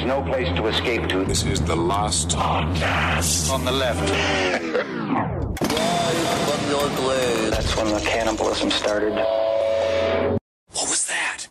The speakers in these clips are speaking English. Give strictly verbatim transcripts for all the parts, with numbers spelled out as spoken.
no place to escape to. This is the last podcast. On the left. That's when the cannibalism started. What was that?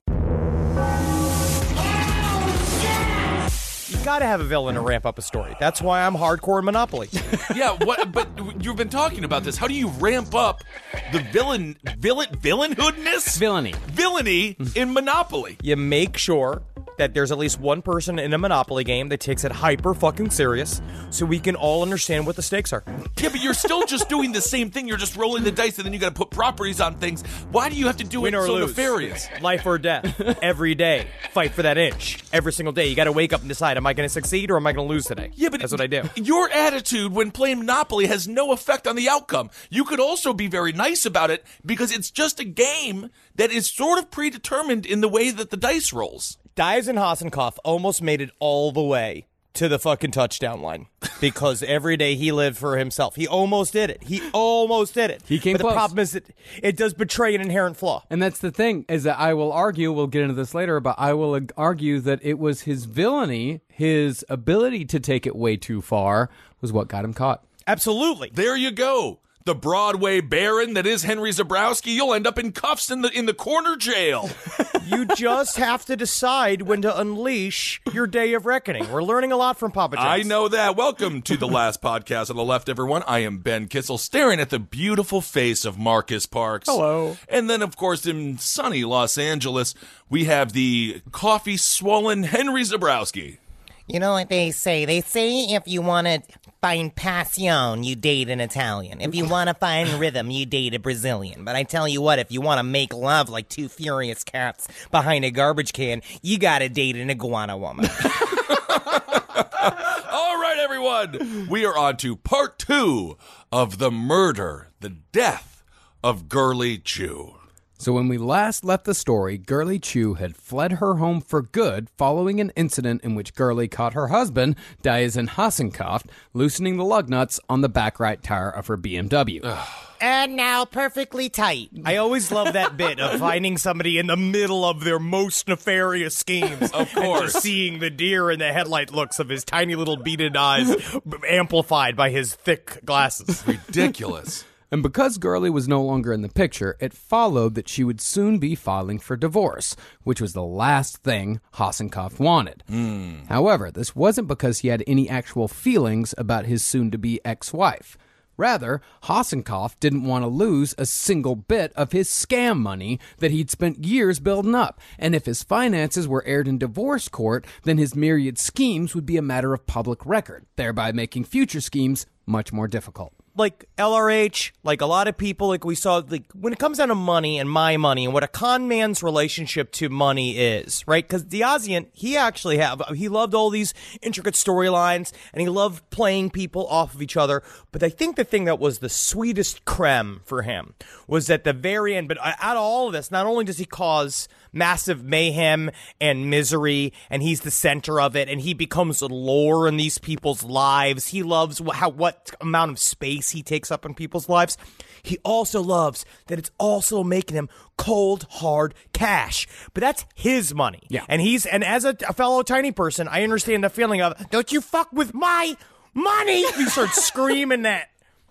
You gotta have a villain to ramp up a story. That's why I'm hardcore in Monopoly. Yeah, what? But you've been talking about this. How do you ramp up the villain, villain, villainhoodness, Villainy. villainy in Monopoly? You make sure that there's at least one person in a Monopoly game that takes it hyper fucking serious, so we can all understand what the stakes are. Yeah, but you're still just doing the same thing. You're just rolling the dice, and then you got to put properties on things. Why do you have to do Win it or so lose. nefarious? Life or death. Every day. Fight for that inch. Every single day. You gotta wake up and decide, am I gonna succeed or am I gonna lose today? Yeah, but that's what I do. Your attitude when playing Monopoly has no effect on the outcome. You could also be very nice about it because it's just a game that is sort of predetermined in the way that the dice rolls. Diazin Hasenkopf almost made it all the way to the fucking touchdown line because every day he lived for himself. He almost did it. He almost did it. He came But close. the problem is that it does betray an inherent flaw. And that's the thing, is that I will argue, we'll get into this later, but I will ag- argue that it was his villainy, his ability to take it way too far, was what got him caught. Absolutely. There you go. The Broadway Baron that is Henry Zebrowski, you'll end up in cuffs in the in the corner jail. You just have to decide when to unleash your day of reckoning. We're learning a lot from Papa John's. I know that. Welcome to the last podcast on the left, everyone. I am Ben Kissel, staring at the beautiful face of Marcus Parks. Hello. And then, of course, in sunny Los Angeles, we have the coffee-swollen Henry Zebrowski. You know what they say? They say if you want to find passion, you date an Italian. If you want to find rhythm, you date a Brazilian. But I tell you what, if you want to make love like two furious cats behind a garbage can, you got to date an iguana woman. All right, everyone. We are on to part two of the murder, the death of Gurley Chew. So when we last left the story, Gurley Chew had fled her home for good following an incident in which Gurley caught her husband, Diazin Hasenkopf, loosening the lug nuts on the back right tire of her B M W. And now perfectly tight. I always love that bit of finding somebody in the middle of their most nefarious schemes. Of course. And just seeing the deer in the headlight looks of his tiny little beaded eyes amplified by his thick glasses. Ridiculous. And because Gurley was no longer in the picture, it followed that she would soon be filing for divorce, which was the last thing Hasenkopf wanted. Mm. However, this wasn't because he had any actual feelings about his soon-to-be ex-wife. Rather, Hasenkopf didn't want to lose a single bit of his scam money that he'd spent years building up. And if his finances were aired in divorce court, then his myriad schemes would be a matter of public record, thereby making future schemes much more difficult. Like L R H, like a lot of people, like we saw, like when it comes down to money and my money and what a con man's relationship to money is, right? Because Diazin, he actually have, he loved all these intricate storylines and he loved playing people off of each other. But I think the thing that was the sweetest creme for him was at the very end. But out of all of this, not only does he cause massive mayhem and misery, and he's the center of it, and he becomes a lore in these people's lives. He loves how what amount of space he takes up in people's lives. He also loves that it's also making him cold, hard cash. But that's his money. Yeah. And he's and as a, a fellow tiny person, I understand the feeling of, don't you fuck with my money. You start screaming that.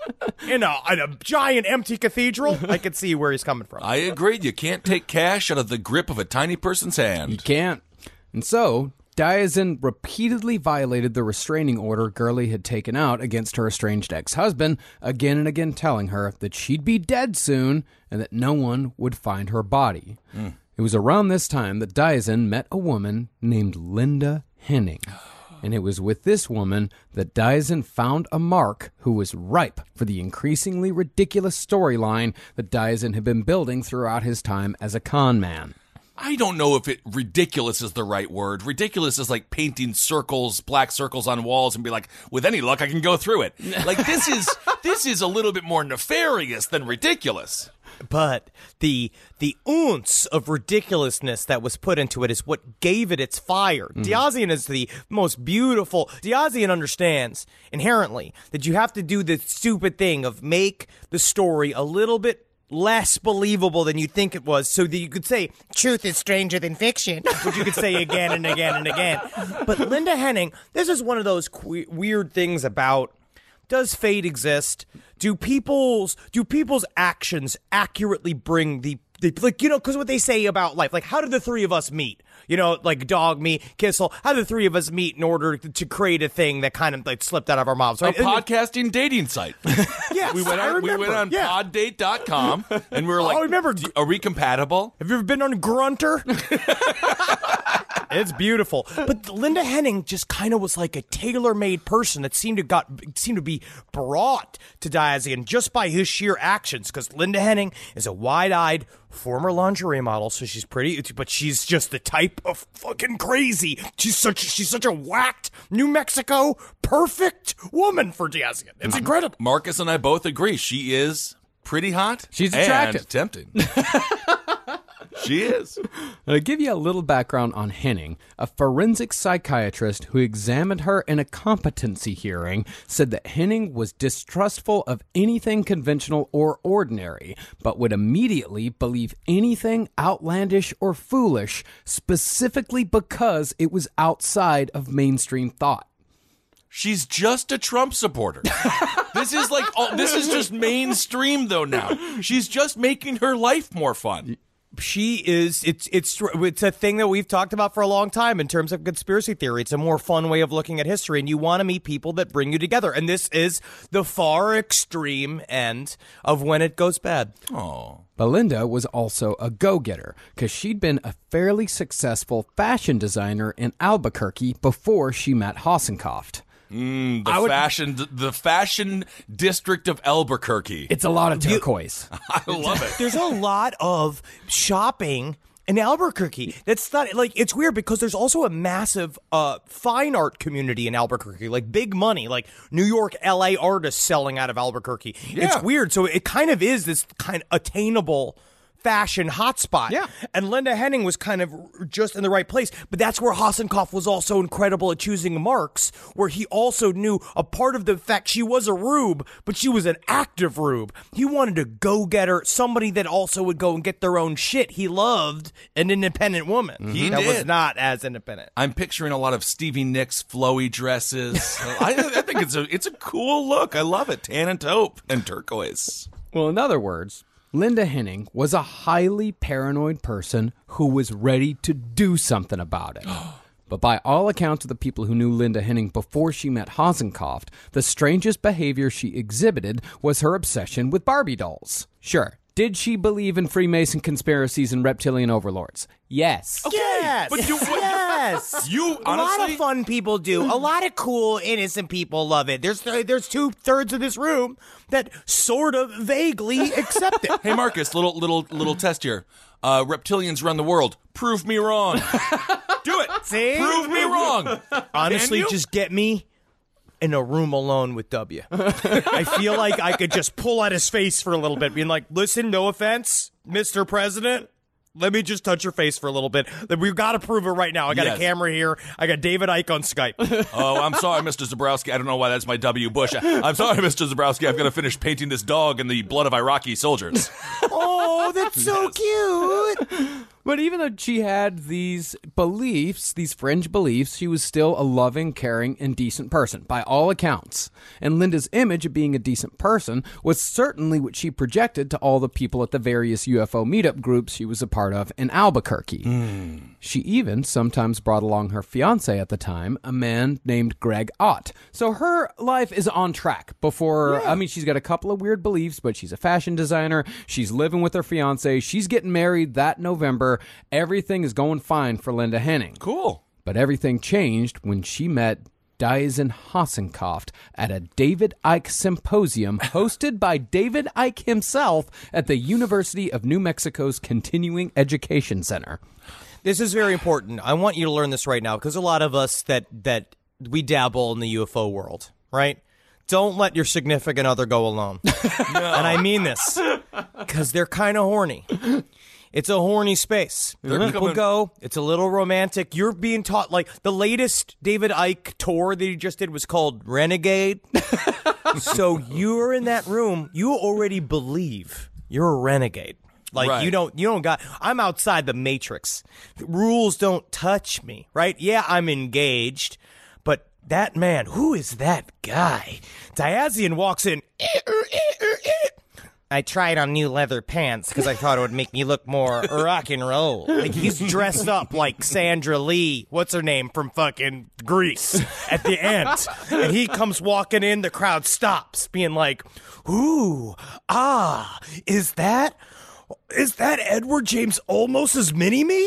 In a, in a giant empty cathedral, I could see where he's coming from. I agree. You can't take cash out of the grip of a tiny person's hand. You can't. And so, Diazin repeatedly violated the restraining order Gurley had taken out against her estranged ex-husband, again and again telling her that she'd be dead soon and that no one would find her body. Mm. It was around this time that Diazin met a woman named Linda Henning. And it was with this woman that Diazin found a mark who was ripe for the increasingly ridiculous storyline that Diazin had been building throughout his time as a con man. I don't know if it ridiculous is the right word. Ridiculous is like painting circles, black circles on walls and be like, with any luck, I can go through it. Like this is this is a little bit more nefarious than ridiculous. But the the ounce of ridiculousness that was put into it is what gave it its fire. Mm. Diazin is the most beautiful. Diazin understands inherently that you have to do the stupid thing of make the story a little bit less believable than you think it was, so that you could say truth is stranger than fiction, which you could say again and again and again. But Linda Henning, this is one of those que- weird things about, does fate exist? Do people's do people's actions accurately bring the, the like, you know, because what they say about life, like, how did the three of us meet? You know, like Dog, me, Kissel, how did the three of us meet in order to, to create a thing that kind of like slipped out of our mouths? Right? A podcasting dating site. Yes, we went I on, we remember. went on Yeah. pod date dot com and we were like, I remember. are we compatible? Have you ever been on Grunter? It's beautiful. But Linda Henning just kind of was like a tailor-made person that seemed to got seemed to be brought to Diazien just by his sheer actions, because Linda Henning is a wide-eyed former lingerie model, so she's pretty, but she's just the type of fucking crazy. She's such she's such a whacked New Mexico perfect woman for Diazien. It's incredible. Marcus and I both agree. She is pretty hot. She's attractive. And tempting. She is. Now, to give you a little background on Henning, a forensic psychiatrist who examined her in a competency hearing said that Henning was distrustful of anything conventional or ordinary, but would immediately believe anything outlandish or foolish, specifically because it was outside of mainstream thought. She's just a Trump supporter. This is like, oh, this is just mainstream though now. She's just making her life more fun. She is, it's it's it's a thing that we've talked about for a long time in terms of conspiracy theory. It's a more fun way of looking at history, and you want to meet people that bring you together. And this is the far extreme end of when it goes bad. Oh. Belinda was also a go-getter because she'd been a fairly successful fashion designer in Albuquerque before she met Hassenkoft. Mm, the I would- fashion, the fashion district of Albuquerque. It's a lot of turquoise. I love it. There's a lot of shopping in Albuquerque. That's not like, it's weird because there's also a massive uh, fine art community in Albuquerque, like big money, like New York, L A artists selling out of Albuquerque. Yeah. It's weird. So it kind of is this kind of attainable fashion hotspot. Yeah. And Linda Henning was kind of just in the right place. But that's where Hassenkoff was also incredible at choosing marks, where he also knew a part of the fact she was a rube, but she was an active rube. He wanted a go-getter, somebody that also would go and get their own shit. He loved an independent woman. He that was did. not as independent. I'm picturing a lot of Stevie Nicks flowy dresses. I, I think it's a it's a cool look. I love it. Tan and taupe and turquoise. Well, in other words, Linda Henning was a highly paranoid person who was ready to do something about it. But by all accounts of the people who knew Linda Henning before she met Hassenkoft, the strangest behavior she exhibited was her obsession with Barbie dolls. Sure, did she believe in Freemason conspiracies and reptilian overlords? Yes. Yes. but you- what- yes. You A lot honestly, of fun people do. A lot of cool, innocent people love it. There's there's two thirds of this room that sort of vaguely accept it. Hey Marcus, little little little test here. Uh, reptilians run the world. Prove me wrong. Do it. See? Prove me wrong. Honestly, Can you? just get me in a room alone with W. I feel like I could just pull at his face for a little bit, being like, listen, no offense, Mister President. Let me just touch your face for a little bit. We've got to prove it right now. I got Yes. a camera here. I got David Icke on Skype. Oh, I'm sorry, Mister Zabrowski. I don't know why that's my W. Bush. I'm sorry, Mister Zabrowski. I've got to finish painting this dog in the blood of Iraqi soldiers. Oh, that's so cute. But even though she had these beliefs, these fringe beliefs, she was still a loving, caring, and decent person, by all accounts. And Linda's image of being a decent person was certainly what she projected to all the people at the various U F O meetup groups she was a part of in Albuquerque. Mm. She even sometimes brought along her fiancé at the time, a man named Greg Ott. So her life is on track before, yeah. I mean, she's got a couple of weird beliefs, but she's a fashion designer. She's living with her fiancé. She's getting married that November. Everything is going fine for Linda Henning. Cool. But everything changed when she met Diazien Hassenkoft at a David Icke symposium hosted by David Icke himself at the University of New Mexico's Continuing Education Center. This is very important. I want you to learn this right now, because a lot of us that that we dabble in the U F O world, right? Don't let your significant other go alone. No. And I mean this, because they're kind of horny. It's a horny space. They're People coming- go. It's a little romantic. You're being taught, like, the latest David Icke tour that he just did was called Renegade. So you're in that room. You already believe you're a renegade. Like Right. you don't, you don't got. I'm outside the matrix. Rules don't touch me, right? Yeah, I'm engaged, but that man, who is that guy? Diazian walks in. I tried on new leather pants because I thought it would make me look more rock and roll. Like he's dressed up like Sandra Lee, what's her name from fucking Grease at the end, and he comes walking in. The crowd stops, being like, "Ooh, ah, is that?" Is that Edward James Olmos's mini-me? He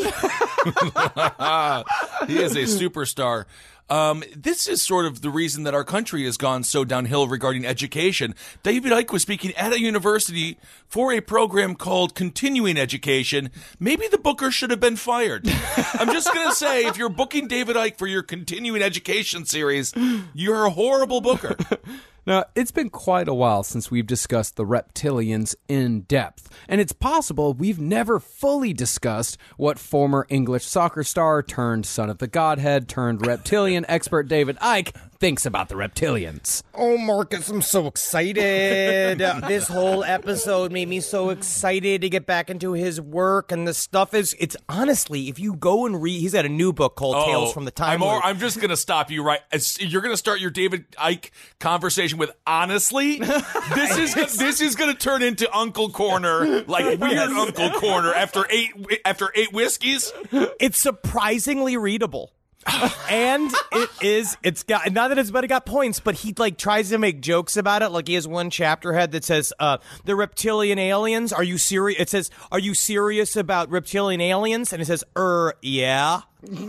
is a superstar. Um, this is sort of the reason that our country has gone so downhill regarding education. David Icke was speaking at a university for a program called Continuing Education. Maybe the booker should have been fired. I'm just going to say, if you're booking David Icke for your Continuing Education series, you're a horrible booker. Now, it's been quite a while since we've discussed the reptilians in depth, and it's possible we've never fully discussed what former English soccer star turned son of the Godhead turned reptilian expert David Icke thinks about the reptilians. Oh, Marcus, I'm so excited. Uh, this whole episode made me so excited to get back into his work, and the stuff is, it's honestly, if you go and read, he's got a new book called Tales from the Time I'm, Loop. I'm just going to stop you right. As, you're going to start your David Icke conversation with honestly. This is this is going to turn into Uncle Corner, like weird Uncle Corner after eight after eight whiskeys. It's surprisingly readable. And it is, it's got, not that it's but it got points, but he like tries to make jokes about it. Like he has one chapter head that says, uh, the reptilian aliens, are you serious? It says, are you serious about reptilian aliens? And it says, er, yeah.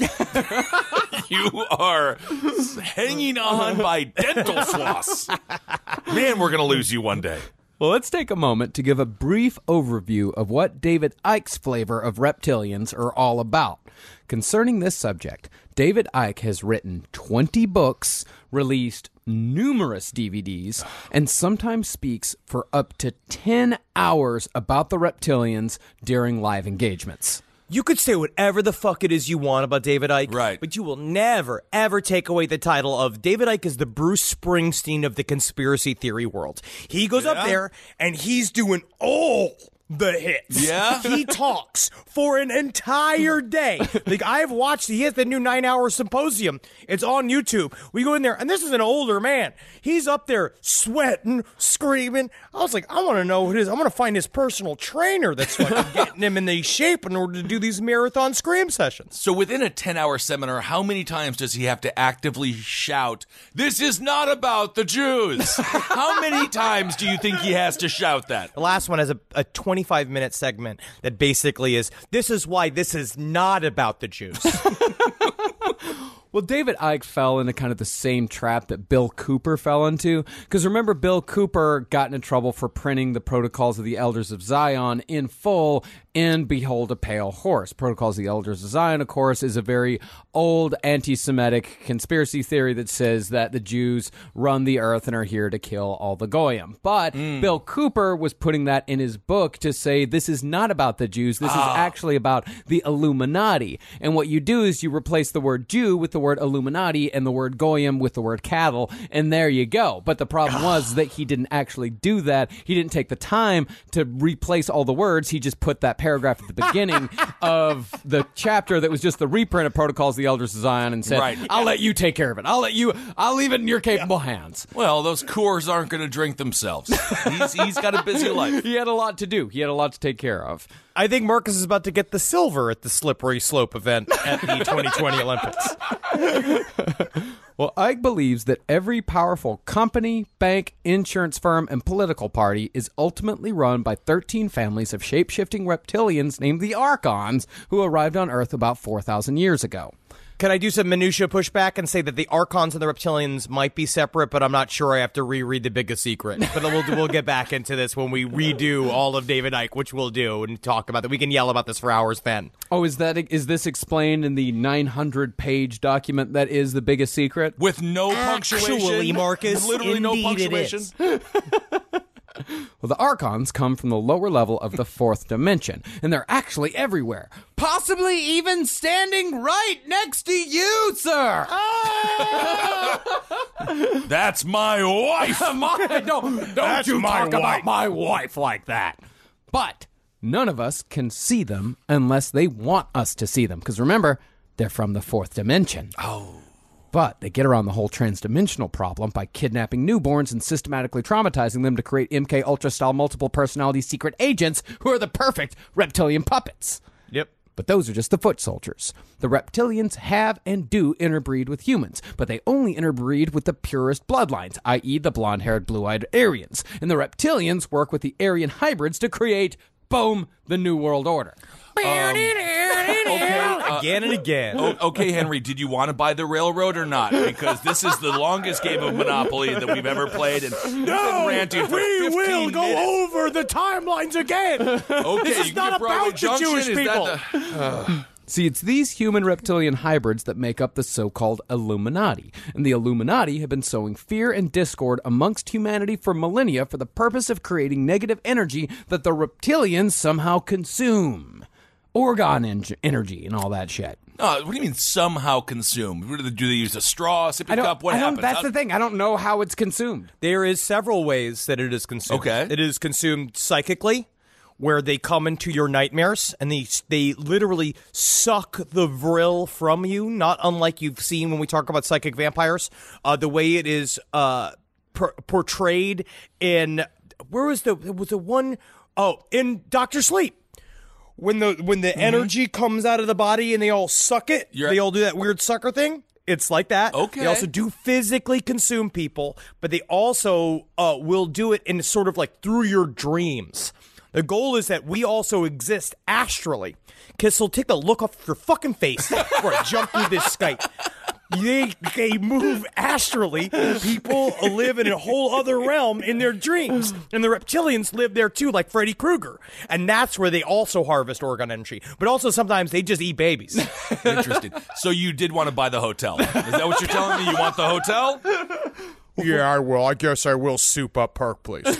You are hanging on by dental floss. Man, we're going to lose you one day. Well, let's take a moment to give a brief overview of what David Icke's flavor of reptilians are all about. Concerning this subject, David Icke has written twenty books, released numerous D V Ds, and sometimes speaks for up to ten hours about the reptilians during live engagements. You could say whatever the fuck it is you want about David Icke, right? But you will never, ever take away the title of David Icke is the Bruce Springsteen of the conspiracy theory world. He goes Yeah. up there and he's doing all the hits. Yeah? He talks for an entire day. Like, I've watched, he has the new nine-hour symposium. It's on YouTube. We go in there, and this is an older man. He's up there sweating, screaming. I was like, I want to know what it is. I want to find his personal trainer that's fucking getting him in the shape in order to do these marathon scream sessions. So within a ten-hour seminar, how many times does he have to actively shout, "This is not about the Jews"? How many times do you think he has to shout that? The last one has a, a twenty-five minute segment that basically is, this is why this is not about the Jews. Well, David Icke fell into kind of the same trap that Bill Cooper fell into. Because remember, Bill Cooper got into trouble for printing the Protocols of the Elders of Zion in full in Behold a Pale Horse. Protocols of the Elders of Zion, of course, is a very old anti-Semitic conspiracy theory that says that the Jews run the earth and are here to kill all the Goyim. But mm. Bill Cooper was putting that in his book to say this is not about the Jews. This ah. is actually about the Illuminati. And what you do is you replace the word Jew with the word Illuminati and the word Goyim with the word cattle, and there you go. But the problem was that he didn't actually do that. He didn't take the time to replace all the words. He just put that paragraph at the beginning of the chapter that was just the reprint of Protocols of the Elders of Zion and said, right. I'll let you take care of it. I'll let you, I'll leave it in your capable yeah. hands. Well, those Coors aren't going to drink themselves. He's, he's got a busy life. He had a lot to do. He had a lot to take care of. I think Marcus is about to get the silver at the slippery slope event at the twenty twenty Olympics. Well, Icke believes that every powerful company, bank, insurance firm, and political party is ultimately run by thirteen families of shape-shifting reptilians named the Archons, who arrived on Earth about four thousand years ago. Can I do some minutia pushback and say that the Archons and the Reptilians might be separate, but I'm not sure I have to reread The Biggest Secret. But we'll, we'll get back into this when we redo all of David Icke, which we'll do, and talk about that. We can yell about this for hours then. Oh, is that is this explained in the nine hundred page document that is The Biggest Secret? With no punctuation? Actually, Marcus, literally no punctuation. It is. Well, the Archons come from the lower level of the fourth dimension, and they're actually everywhere. Possibly even standing right next to you, sir! That's my wife! my, don't don't That's you my talk wife. about my wife like that. But none of us can see them unless they want us to see them. Because remember, they're from the fourth dimension. Oh. But they get around the whole transdimensional problem by kidnapping newborns and systematically traumatizing them to create M K Ultra-style multiple personality secret agents who are the perfect reptilian puppets. Yep. But those are just the foot soldiers. The reptilians have and do interbreed with humans, but they only interbreed with the purest bloodlines, that is the blonde-haired, blue-eyed Aryans. And the reptilians work with the Aryan hybrids to create, boom, the New World Order. Okay, uh, Again and again. o- okay, Henry, did you want to buy the railroad or not? Because this is the longest game of Monopoly that we've ever played, and we've been ranting for fifteen minutes. over the timelines again. Okay, This is you can not get Bravo about the Junction? Jewish Is that people. the- See, it's these human-reptilian hybrids that make up the so-called Illuminati. And the Illuminati have been sowing fear and discord amongst humanity for millennia for the purpose of creating negative energy that the reptilians somehow consume. Orgon en- energy and all that shit. Oh, what do you mean somehow consumed? What do they, do they use a straw, sippy I don't, cup? What I don't, happens? that's How- the thing. I don't know how it's consumed. There is several ways that it is consumed. Okay. It is consumed psychically, where they come into your nightmares and they they literally suck the vril from you, not unlike you've seen when we talk about psychic vampires. Uh, the way it is uh, per- portrayed in, where was the, it was the one, oh, in Doctor Sleep. When the when the energy comes out of the body and they all suck it, You're- they all do that weird sucker thing. It's like that. Okay. They also do physically consume people, but they also uh, will do it in sort of like through your dreams. The goal is that we also exist astrally. Kissel, take the look off your fucking face before I jump through this Skype. They, they move astrally. People live in a whole other realm in their dreams. And the reptilians live there too, like Freddy Krueger. And that's where they also harvest organ energy. But also sometimes they just eat babies. Interesting. So you did want to buy the hotel. Is that what you're telling me? You want the hotel? Yeah, I will. I guess I will soup up Park Place.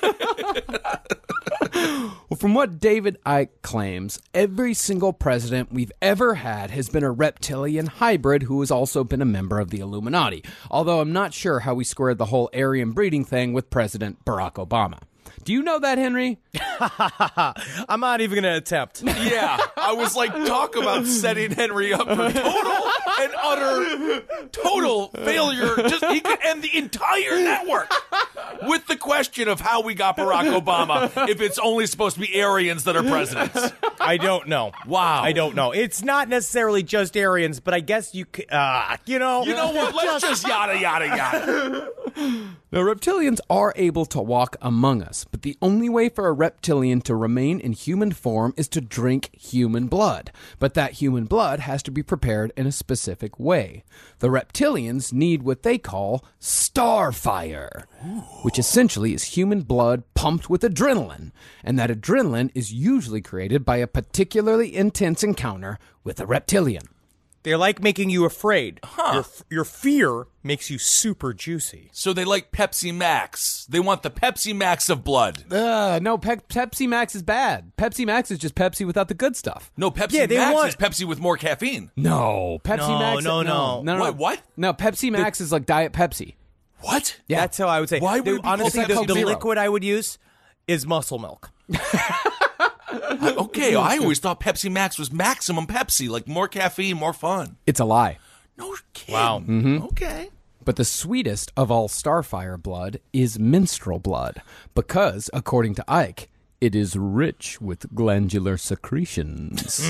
Well, from what David Icke claims, every single president we've ever had has been a reptilian hybrid who has also been a member of the Illuminati. Although I'm not sure how we squared the whole Aryan breeding thing with President Barack Obama. Do you know that, Henry? I'm not even going to attempt. Yeah. I was like, talk about setting Henry up for total and utter total failure. Just he could end the entire network with the question of how we got Barack Obama if it's only supposed to be Aryans that are presidents. I don't know. Wow. I don't know. It's not necessarily just Aryans, but I guess you c- uh, you know. You know what? Let's just yada, yada, yada. Now, reptilians are able to walk among us, but the only way for a reptilian to remain in human form is to drink human blood. But that human blood has to be prepared in a specific way. The reptilians need what they call starfire, which essentially is human blood pumped with adrenaline. And that adrenaline is usually created by a particularly intense encounter with a reptilian. They're like making you afraid. Your, your fear makes you super juicy. So they like Pepsi Max. They want the Pepsi Max of blood. Uh, no, Pe- Pepsi Max is bad. Pepsi Max is just Pepsi without the good stuff. No, Pepsi Yeah, they Max want- is Pepsi with more caffeine. No, Pepsi No, Max. no, no. no, no. What, what? No, Pepsi Max is like Diet Pepsi. What? Yeah. That's how I would say. Why would The- it be called honestly, the, Pepsi the Zero? liquid I would use is muscle milk. I- okay, I always thought Pepsi Max was maximum Pepsi, like more caffeine, more fun. It's a lie. No kidding. Wow. Okay. But the sweetest of all starfire blood is menstrual blood, because, according to Icke, it is rich with glandular secretions.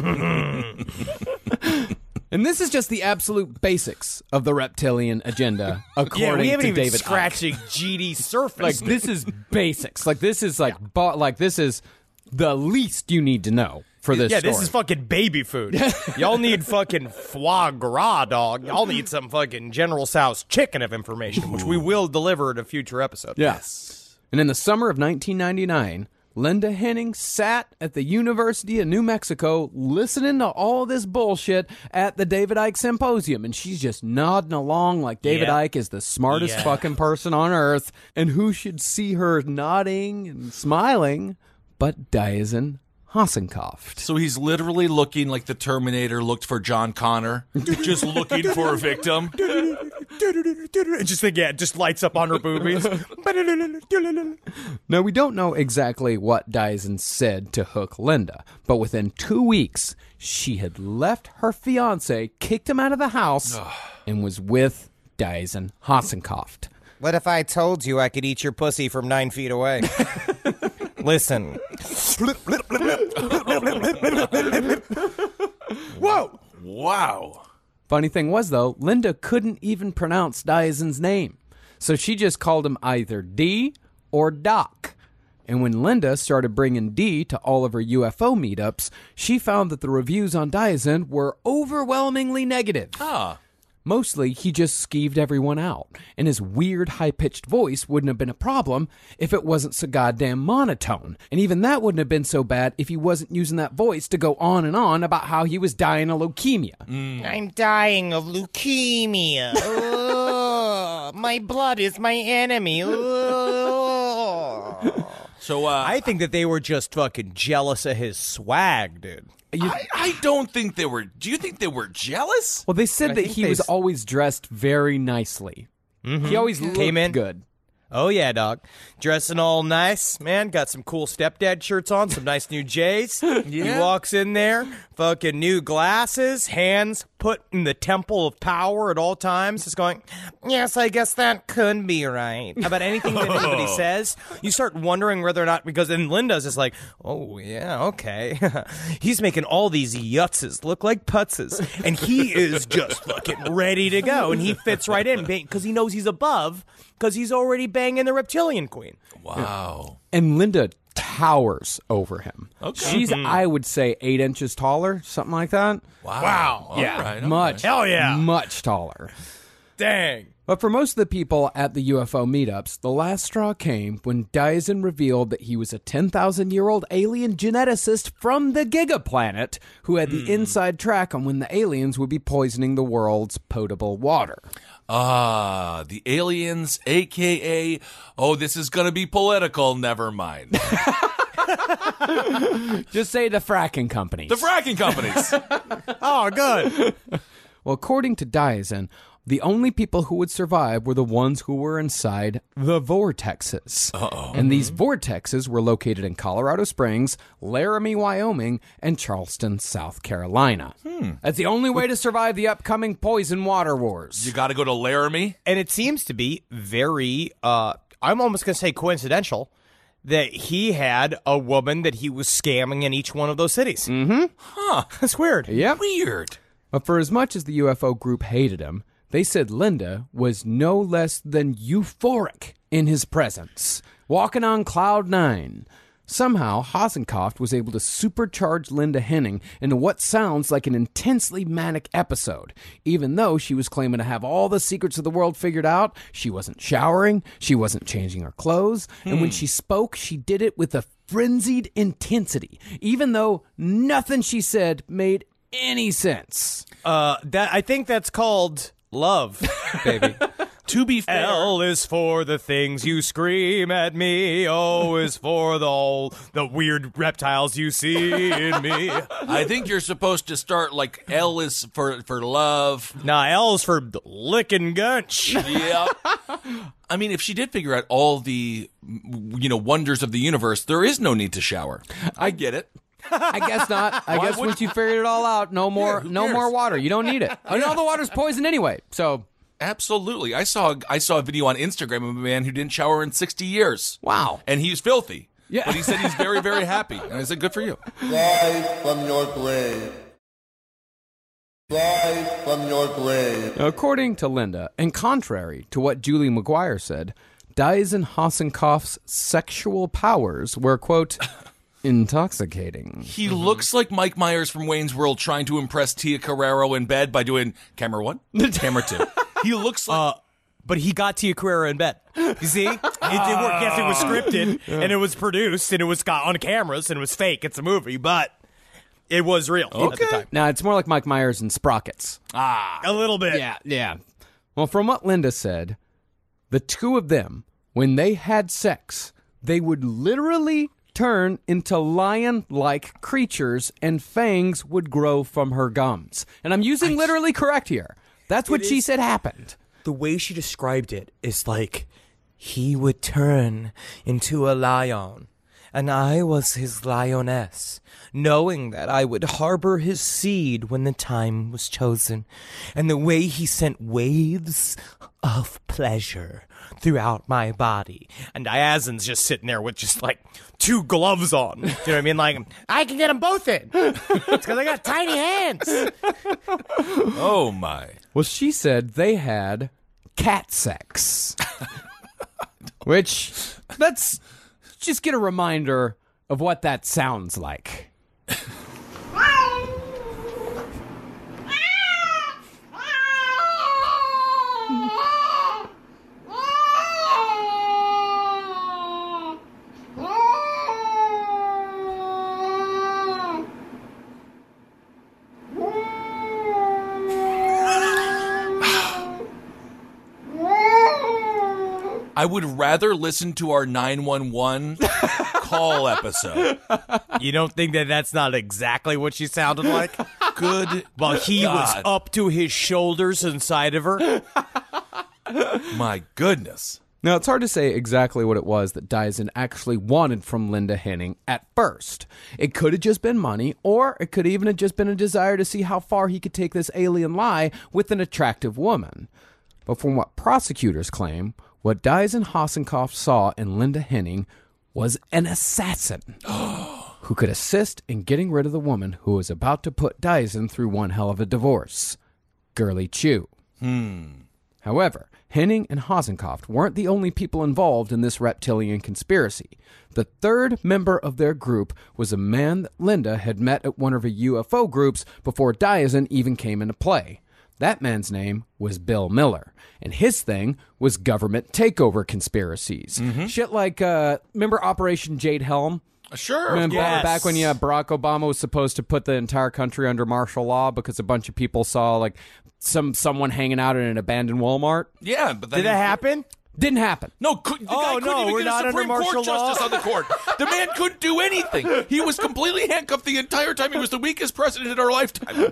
And this is just the absolute basics of the reptilian agenda, according Yeah, we haven't to even David Icke. scratched the G D surface. Like, this is basics. Like, this is like, bo- like this is the least you need to know for this yeah, story. this is fucking baby food. Y'all need fucking foie gras, dog. Y'all need some fucking General Tso's chicken of information, which we will deliver in a future episode. Yes. And in the summer of nineteen ninety-nine, Linda Henning sat at the University of New Mexico listening to all this bullshit at the David Icke Symposium. And she's just nodding along like David Yeah. Icke is the smartest Yeah. fucking person on earth. And who should see her nodding and smiling but Diazin Hassenkoft. So he's literally looking like the Terminator looked for John Connor, just looking for a victim. It just again, yeah, just lights up on her boobies. Now, we don't know exactly what Dyson said to hook Linda, but within two weeks, she had left her fiancé, kicked him out of the house, and was with Dyson Hassenkoft. What if I told you I could eat your pussy from nine feet away? Listen. Whoa! Wow. Funny thing was, though, Linda couldn't even pronounce Dyson's name, so she just called him either D or Doc. And when Linda started bringing D to all of her U F O meetups, she found that the reviews on Dyson were overwhelmingly negative. Ah. Mostly, he just skeeved everyone out, and his weird, high-pitched voice wouldn't have been a problem if it wasn't so goddamn monotone. And even that wouldn't have been so bad if he wasn't using that voice to go on and on about how he was dying of leukemia. Mm. I'm dying of leukemia. Ugh, my blood is my enemy. Ugh. So uh, I think that they were just fucking jealous of his swag, dude. I, I don't think they were. Do you think they were jealous? Well, they said I that think he they was s- always dressed very nicely. Mm-hmm. He always looked Came in. good. Oh, yeah, dog. Dressing all nice, man. Got some cool stepdad shirts on, some nice new J's. He walks in there, fucking new glasses, hands put in the temple of power at all times. Just going, yes, I guess that could be right. About anything that anybody says, you start wondering whether or not, because then Linda's just like, oh, yeah, okay. He's making all these yutzes look like putzes, and he is just fucking ready to go, and he fits right in because he knows he's above, because he's already banging the reptilian queen. Wow. And Linda towers over him. Okay. She's, I would say, eight inches taller, something like that. Wow. All yeah, right, much. Hell yeah. Much taller. Dang. But for most of the people at the U F O meetups, the last straw came when Dyson revealed that he was a ten thousand year old alien geneticist from the Giga Planet who had the inside track on when the aliens would be poisoning the world's potable water. Ah, the aliens, a k a. Oh, this is going to be political. Never mind. Just say the fracking companies. The fracking companies. Oh, good. Well, according to Dyson, the only people who would survive were the ones who were inside the vortexes. Uh-oh. And these vortexes were located in Colorado Springs, Laramie, Wyoming, and Charleston, South Carolina. Hmm. That's the only way to survive the upcoming poison water wars. You got to go to Laramie. And it seems to be very, uh, I'm almost going to say coincidental, that he had a woman that he was scamming in each one of those cities. Mm-hmm. Huh. That's weird. Yep. Weird. But for as much as the U F O group hated him, they said Linda was no less than euphoric in his presence, walking on cloud nine. Somehow, Hassenkoft was able to supercharge Linda Henning into what sounds like an intensely manic episode. Even though she was claiming to have all the secrets of the world figured out, she wasn't showering, she wasn't changing her clothes, hmm. and when she spoke, she did it with a frenzied intensity, even though nothing she said made any sense. Uh, that I think that's called love, baby. To be fair, L is for the things you scream at me. O is for the all the weird reptiles you see in me. I think you're supposed to start like L is for for love. Nah, L is for licking gunch. Yeah. I mean, if she did figure out all the, you know, wonders of the universe, there is no need to shower. I get it. I guess not. I Why guess would- once you figured it all out, no more, who no cares? more water. You don't need it. I mean, all the water's poison anyway. So, Absolutely. I saw I saw a video on Instagram of a man who didn't shower in sixty years. wow. And he was filthy. Yeah. But he said he's very, very happy. And I said, good for you. Rise from your grave. Rise from your grave. According to Linda, and contrary to what Julie McGuire said, Dyson Hassenkoff's sexual powers were, quote, intoxicating. He looks like Mike Myers from Wayne's World trying to impress Tia Carrero in bed by doing camera one, camera two. He looks like... Uh, but he got Tia Carrera in bed. You see? It did work. Yes, it was scripted, and it was produced, and it was got on cameras, and it was fake. It's a movie, but it was real at the time. Now, it's more like Mike Myers and Sprockets. ah. A little bit. Yeah, yeah. Well, from what Linda said, the two of them, when they had sex, they would literally turn into lion-like creatures and fangs would grow from her gums. And I'm using literally correct here. That's what she said happened. The way she described it is like, he would turn into a lion, and I was his lioness, knowing that I would harbor his seed when the time was chosen, and the way he sent waves of pleasure throughout my body. And Diazin's just sitting there with just like two gloves on. You know what I mean? Like, I can get them both in. It's because I got tiny hands. Oh, my. Well, she said they had cat sex. Which, let's just get a reminder of what that sounds like. I would rather listen to our nine one one call episode. You don't think that that's not exactly what she sounded like? Good. Well, he God. was up to his shoulders inside of her. My goodness. Now, it's hard to say exactly what it was that Dyson actually wanted from Linda Henning at first. It could have just been money, or it could even have just been a desire to see how far he could take this alien lie with an attractive woman. But from what prosecutors claim, what Dyson Hasenkopf saw in Linda Henning was an assassin who could assist in getting rid of the woman who was about to put Dyson through one hell of a divorce, Girly Chew. Hmm. However, Henning and Hasenkopf weren't the only people involved in this reptilian conspiracy. The third member of their group was a man that Linda had met at one of her U F O groups before Dyson even came into play. That man's name was Bill Miller, and his thing was government takeover conspiracies. Mm-hmm. Shit like, uh, remember Operation Jade Helm? Sure. Remember Yes. back when yeah, Barack Obama was supposed to put the entire country under martial law because a bunch of people saw like some someone hanging out in an abandoned Walmart? Yeah, but then Did that happen? Didn't happen. No, could, the Oh, guy couldn't no, even we're get a not under Supreme Court martial law? justice on the court. The man couldn't do anything. He was completely handcuffed the entire time. He was the weakest president in our lifetime.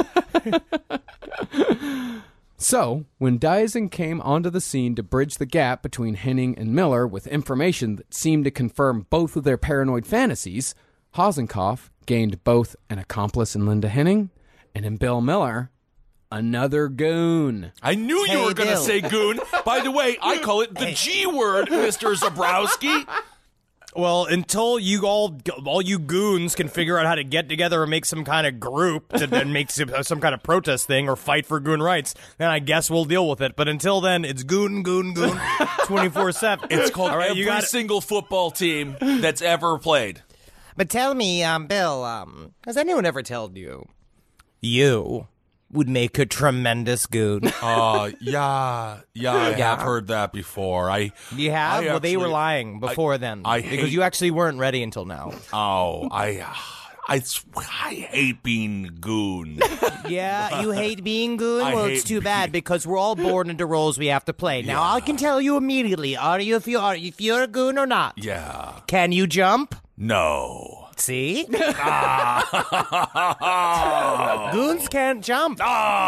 So, when Dyson came onto the scene to bridge the gap between Henning and Miller with information that seemed to confirm both of their paranoid fantasies, Hasenkopf gained both an accomplice in Linda Henning and in Bill Miller, another goon. I knew you Hey, were going to Bill. say goon. By the way, I call it the G word, Mister Zabrowski. Well, until you all, all you goons can figure out how to get together and make some kind of group to then make some, some kind of protest thing or fight for goon rights, then I guess we'll deal with it. But until then, it's goon, goon, goon, twenty-four seven. It's called All right, every you got it. single football team that's ever played. But tell me, um, Bill, um, Has anyone ever told you you would make a tremendous goon? Uh, yeah, yeah, I have heard that before. I, You have? I Well, they were actually- lying before I- then. I because hate- you actually weren't ready until now. oh, I, I, I hate being goon. Yeah, you hate being goon? I Well, hate it's too bad because we're all born into roles we have to play. Now, I can tell you immediately, are you if you are if you're a goon or not? Yeah, Can you jump? no. See? Goons can't jump. Oh,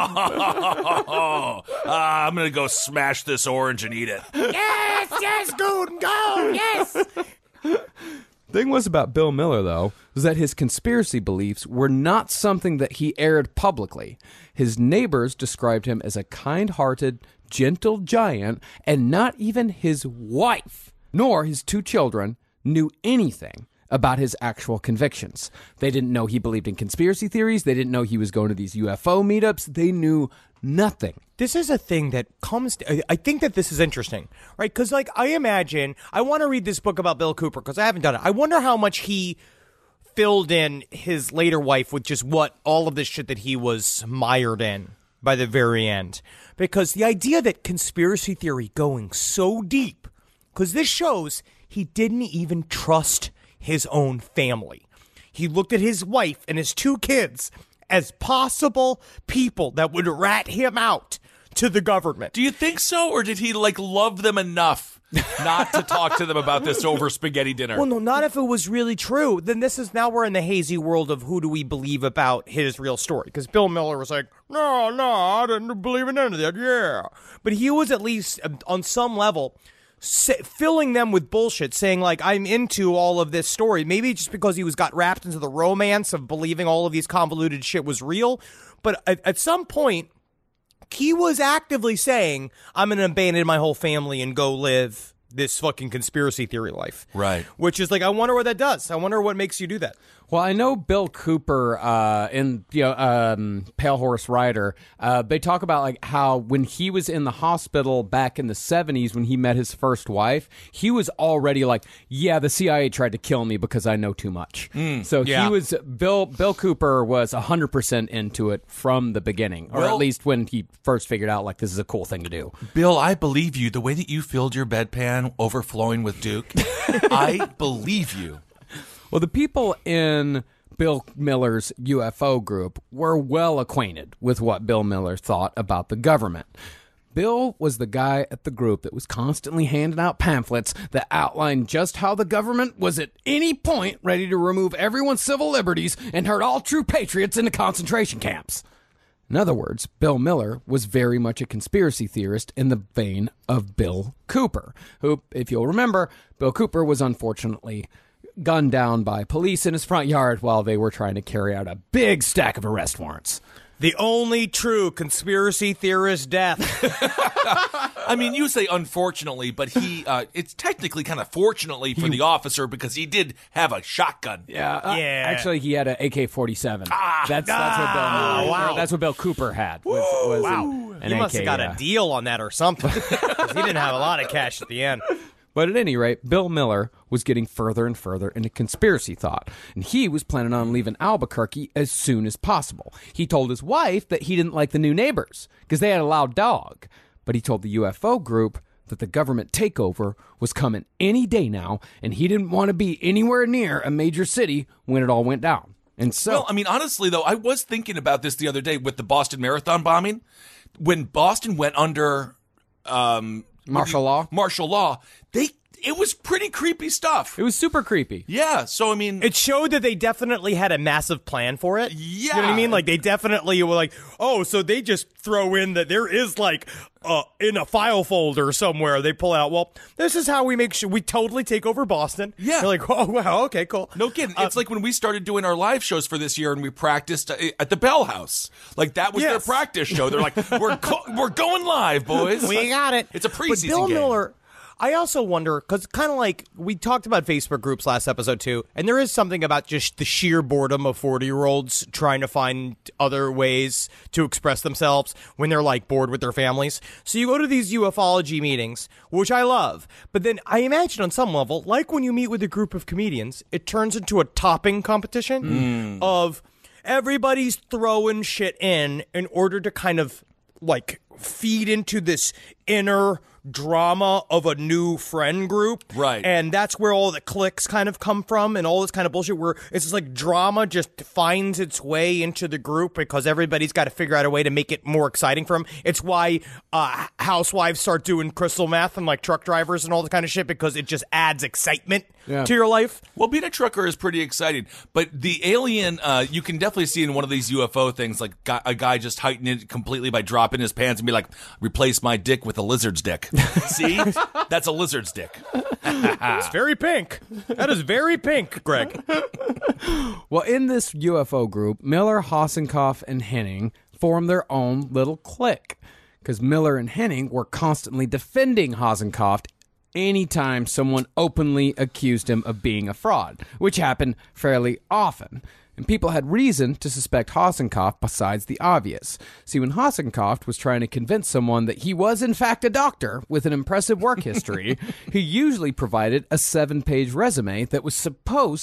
ah, I'm gonna go smash this orange and eat it. Yes, yes, goon, go, yes. Thing was about Bill Miller, though, was that his conspiracy beliefs were not something that he aired publicly. His neighbors described him as a kind-hearted, gentle giant, and not even his wife, nor his two children, knew anything about his actual convictions. They didn't know he believed in conspiracy theories. They didn't know he was going to these U F O meetups. They knew nothing. This is a thing that comes to, I- I think that this is interesting, right? Because, like, I imagine, I want to read this book about Bill Cooper because I haven't done it. I wonder how much he filled in his later wife with just what, all of this shit that he was mired in by the very end. Because the idea that conspiracy theory going so deep, because this shows he didn't even trust his own family. He looked at his wife and his two kids as possible people that would rat him out to the government. Do you think so, or did he like love them enough not to talk to them about this over spaghetti dinner. Well, no, not if it was really true. Then this is now we're in the hazy world of who do we believe about his real story? Because Bill Miller was like, no, no, I didn't believe in any of that. Yeah, but he was at least uh, on some level sa- filling them with bullshit, saying like, I'm into all of this story. Maybe just because he was got wrapped into the romance of believing all of these convoluted shit was real. But at, at some point, he was actively saying, I'm going to abandon my whole family and go live this fucking conspiracy theory life. Right. Which is like, I wonder what that does. I wonder what makes you do that. Well, I know Bill Cooper uh, in you know um, Pale Horse Rider. Uh, they talk about like how when he was in the hospital back in the seventies when he met his first wife, he was already like, yeah, the C I A tried to kill me because I know too much. Mm, so yeah. he was Bill Bill Cooper was a hundred percent into it from the beginning, or well, at least when he first figured out like this is a cool thing to do. Bill, I believe you. The way that you filled your bedpan overflowing with Duke, I believe you. Well, the people in Bill Miller's U F O group were well acquainted with what Bill Miller thought about the government. Bill was the guy at the group that was constantly handing out pamphlets that outlined just how the government was at any point ready to remove everyone's civil liberties and herd all true patriots into concentration camps. In other words, Bill Miller was very much a conspiracy theorist in the vein of Bill Cooper, who, if you'll remember, Bill Cooper was unfortunately gunned down by police in his front yard while they were trying to carry out a big stack of arrest warrants. The only true conspiracy theorist death. I mean, you say unfortunately, but he, uh, it's technically kind of fortunately for he, the officer because he did have a shotgun. Yeah. Uh, yeah. Actually, he had an A K forty-seven. Ah, that's, that's what Bill ah, wow. That's what Bill Cooper had. Was, was wow. An, an he must A K, have got uh, a deal on that or something. 'Cause he didn't have a lot of cash at the end. But at any rate, Bill Miller was getting further and further into conspiracy thought, and he was planning on leaving Albuquerque as soon as possible. He told his wife that he didn't like the new neighbors because they had a loud dog, but he told the U F O group that the government takeover was coming any day now, and he didn't want to be anywhere near a major city when it all went down. And so, well, I mean, honestly, though, I was thinking about this the other day with the Boston Marathon bombing. When Boston went under um, martial law, martial law, they it was pretty creepy stuff. It was super creepy. Yeah, so I mean, it showed that they definitely had a massive plan for it. Yeah, you know what I mean? Like they definitely were like, oh, so they just throw in that there is like uh, in a file folder somewhere they pull out. Well, this is how we make sure we totally take over Boston. Yeah, they're like, oh wow, okay, cool. No kidding. Uh, it's like when we started doing our live shows for this year and we practiced at the Bell House. Like that was yes. their practice show. They're like, we're co- we're going live, boys. We got it. It's a preseason but Bill game. Miller. I also wonder, because kind of like we talked about Facebook groups last episode too, and there is something about just the sheer boredom of forty-year-olds trying to find other ways to express themselves when they're like bored with their families. So you go to these ufology meetings, which I love, but then I imagine on some level, like when you meet with a group of comedians, it turns into a topping competition mm. of everybody's throwing shit in in order to kind of like feed into this inner drama of a new friend group. Right. And that's where all the cliques kind of come from and all this kind of bullshit where it's just like drama just finds its way into the group because everybody's got to figure out a way to make it more exciting for them. It's why uh, housewives start doing crystal meth and like truck drivers and all the kind of shit because it just adds excitement yeah. to your life. Well, being a trucker is pretty exciting, but the alien, uh, you can definitely see in one of these U F O things, like a guy just heightening it completely by dropping his pants and be like, replace my dick with a lizard's dick. See? That's a lizard's dick. It's very pink. That is very pink, Greg. Well, in this U F O group, Miller, Hasselhoff, and Henning formed their own little clique because Miller and Henning were constantly defending Hasselhoff anytime someone openly accused him of being a fraud, which happened fairly often. And people had reason to suspect Hasselhoff besides the obvious. See, when Hasselhoff was trying to convince someone that he was in fact a doctor with an impressive work history, he usually provided a seven-page resume that was supposed to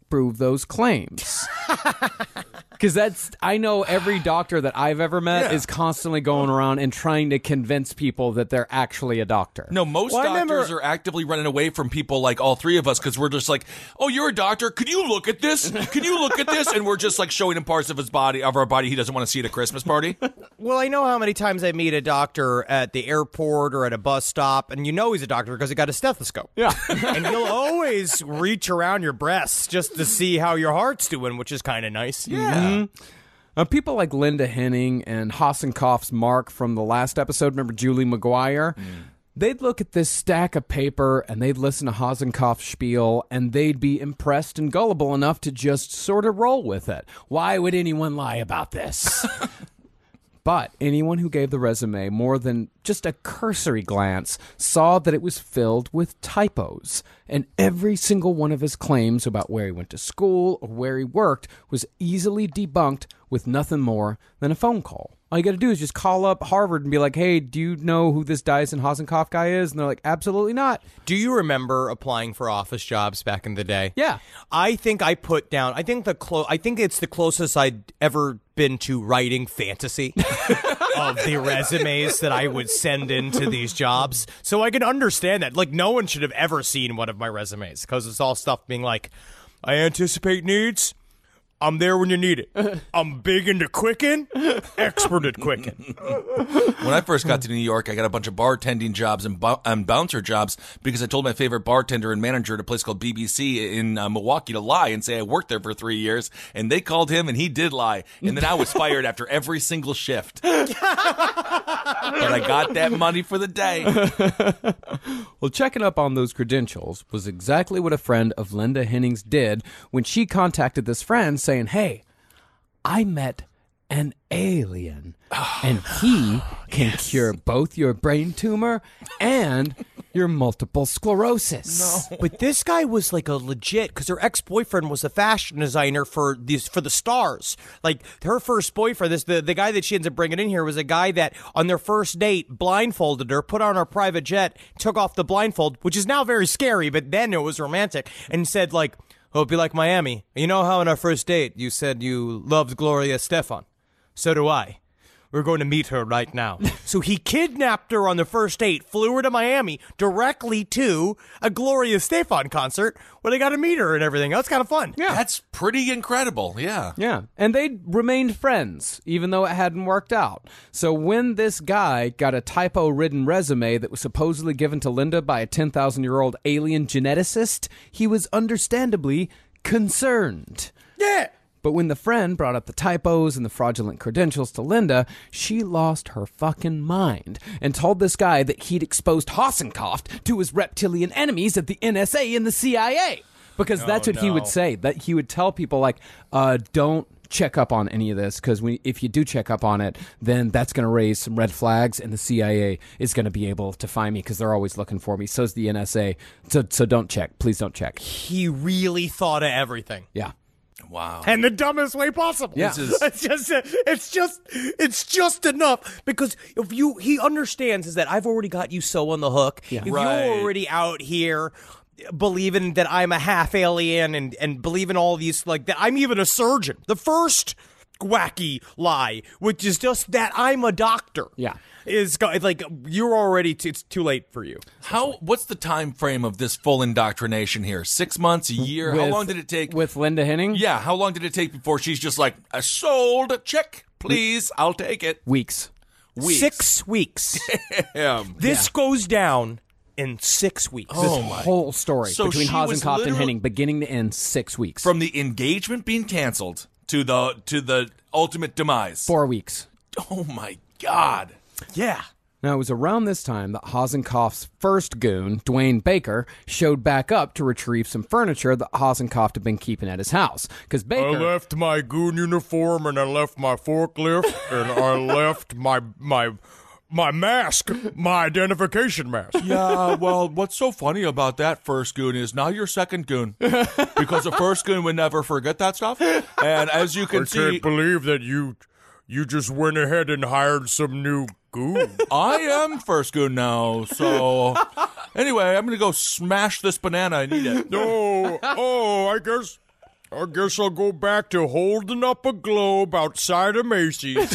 disprove those claims. Because that's, I know every doctor that I've ever met Yeah. is constantly going around and trying to convince people that they're actually a doctor. No, most Well, I doctors remember- are actively running away from people like all three of us because we're just like, oh, you're a doctor. Could you look at this? Can you look at this? And we're just like showing him parts of his body, of our body he doesn't want to see at a Christmas party. Well, I know how many times I meet a doctor at the airport or at a bus stop, and you know he's a doctor because he got a stethoscope. Yeah. And he'll always reach around your breasts just to see how your heart's doing, which is kind of nice. Yeah. Uh, people like Linda Henning and Hassenkoff's Mark from the last episode, remember Julie McGuire? Mm. They'd look at this stack of paper and they'd listen to Hasenkoff's spiel and they'd be impressed and gullible enough to just sort of roll with it. Why would anyone lie about this? But anyone who gave the resume more than just a cursory glance saw that it was filled with typos, and every single one of his claims about where he went to school or where he worked was easily debunked with nothing more than a phone call. All you got to do is just call up Harvard and be like, hey, do you know who this Dyson Hasenkoff guy is? And they're like, absolutely not. Do you remember applying for office jobs back in the day? Yeah. I think I put down. I think the clo- I think it's the closest I'd ever been to writing fantasy of the resumes that I would send into these jobs. So I can understand that. Like, no one should have ever seen one of my resumes because it's all stuff being like, I anticipate needs. I'm there when you need it. I'm big into Quicken, expert at Quicken. When I first got to New York, I got a bunch of bartending jobs and, bu- and bouncer jobs because I told my favorite bartender and manager at a place called B B C in uh, Milwaukee to lie and say I worked there for three years. And they called him and he did lie. And then I was fired after every single shift. But I got that money for the day. Well, checking up on those credentials was exactly what a friend of Linda Henning's did when she contacted this friend saying, hey, I met an alien, and he can cure both your brain tumor and your multiple sclerosis. No. But this guy was like a legit, because her ex-boyfriend was a fashion designer for these for the stars. Like her first boyfriend, this the, the guy that she ends up bringing in here was a guy that on their first date blindfolded her, put on her private jet, took off the blindfold, which is now very scary, but then it was romantic, and said like, oh, it'd be like Miami. You know how on our first date you said you loved Gloria Stefan? So do I. We're going to meet her right now. So he kidnapped her on the first date, flew her to Miami directly to a Gloria Stefan concert where they got to meet her and everything. That's kind of fun. Yeah. That's pretty incredible. Yeah. Yeah, and they remained friends, even though it hadn't worked out. So when this guy got a typo-ridden resume that was supposedly given to Linda by a ten thousand year old alien geneticist, he was understandably concerned. Yeah. But when the friend brought up the typos and the fraudulent credentials to Linda, she lost her fucking mind and told this guy that he'd exposed Hasenkoff to his reptilian enemies at the N S A and the C I A. Because that's what he would say. That he would tell people, like, uh, don't check up on any of this, because if you do check up on it, then that's going to raise some red flags, and the C I A is going to be able to find me because they're always looking for me. So's the N S A. So, so don't check. Please don't check. He really thought of everything. Yeah. Wow. And the dumbest way possible. Yeah. This is- It's just, it's just, it's just enough because if you, he understands is that I've already got you so on the hook. Yeah. If Right. you're already out here believing that I'm a half alien and, and believing all these, like that I'm even a surgeon. The first wacky lie, which is just that I'm a doctor. Yeah. Is go- like you're already, t- it's too late for you. How? What's the time frame of this full indoctrination here? Six months, a year? how With- long did it take? With Linda Henning? yeah, how long did it take before she's just like, I sold, check, please, I'll take it. Weeks. Weeks. Six weeks. Damn. This goes down in six weeks. Oh my. Whole story So between she was Hasenkoff and literally- Henning, beginning to end, six weeks. From the engagement being canceled to the to the ultimate demise. Four weeks. Oh my God. Yeah. Now, it was around this time that Hasenkoff's first goon, Dwayne Baker, showed back up to retrieve some furniture that Hasenkoff had been keeping at his house. Because Baker... I left my goon uniform and I left my forklift and I left my my my mask, my identification mask. Yeah, well, what's so funny about that first goon is now you're second goon. Because the first goon would never forget that stuff. And as you can I see, can't believe that you you just went ahead and hired some new goon. I am first goon now. So anyway, I'm going to go smash this banana and eat it. Oh, oh, I guess I guess I'll go back to holding up a globe outside of Macy's.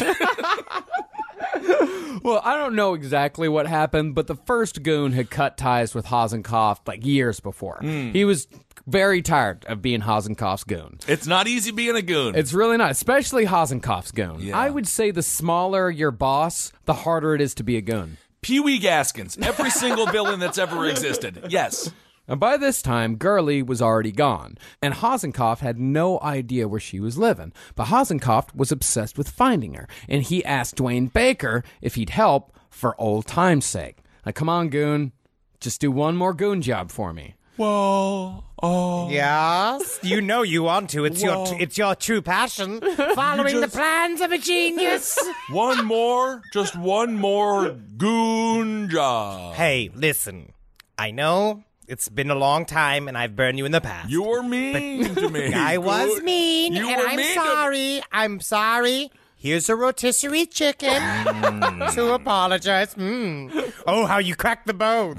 Well, I don't know exactly what happened, but the first goon had cut ties with Hasenkopf like years before. Mm. He was very tired of being Hasenkopf's goon. It's not easy being a goon. It's really not, especially Hasenkopf's goon. Yeah. I would say the smaller your boss, the harder it is to be a goon. Pee-wee Gaskins, every single villain that's ever existed. Yes. And by this time, Gurley was already gone, and Hasenkopf had no idea where she was living. But Hasenkopf was obsessed with finding her, and he asked Dwayne Baker if he'd help for old time's sake. Like, come on, goon, just do one more goon job for me. Well, oh. Yes, you know you want to. It's your it's your true passion. Following the plans of a genius. One more, just one more goon job. Hey, listen. I know it's been a long time, and I've burned you in the past. You were mean to me. I was Good. mean, You and were I'm mean to- sorry. I'm sorry. Here's a rotisserie chicken to apologize. Mm. Oh, how you cracked the bones.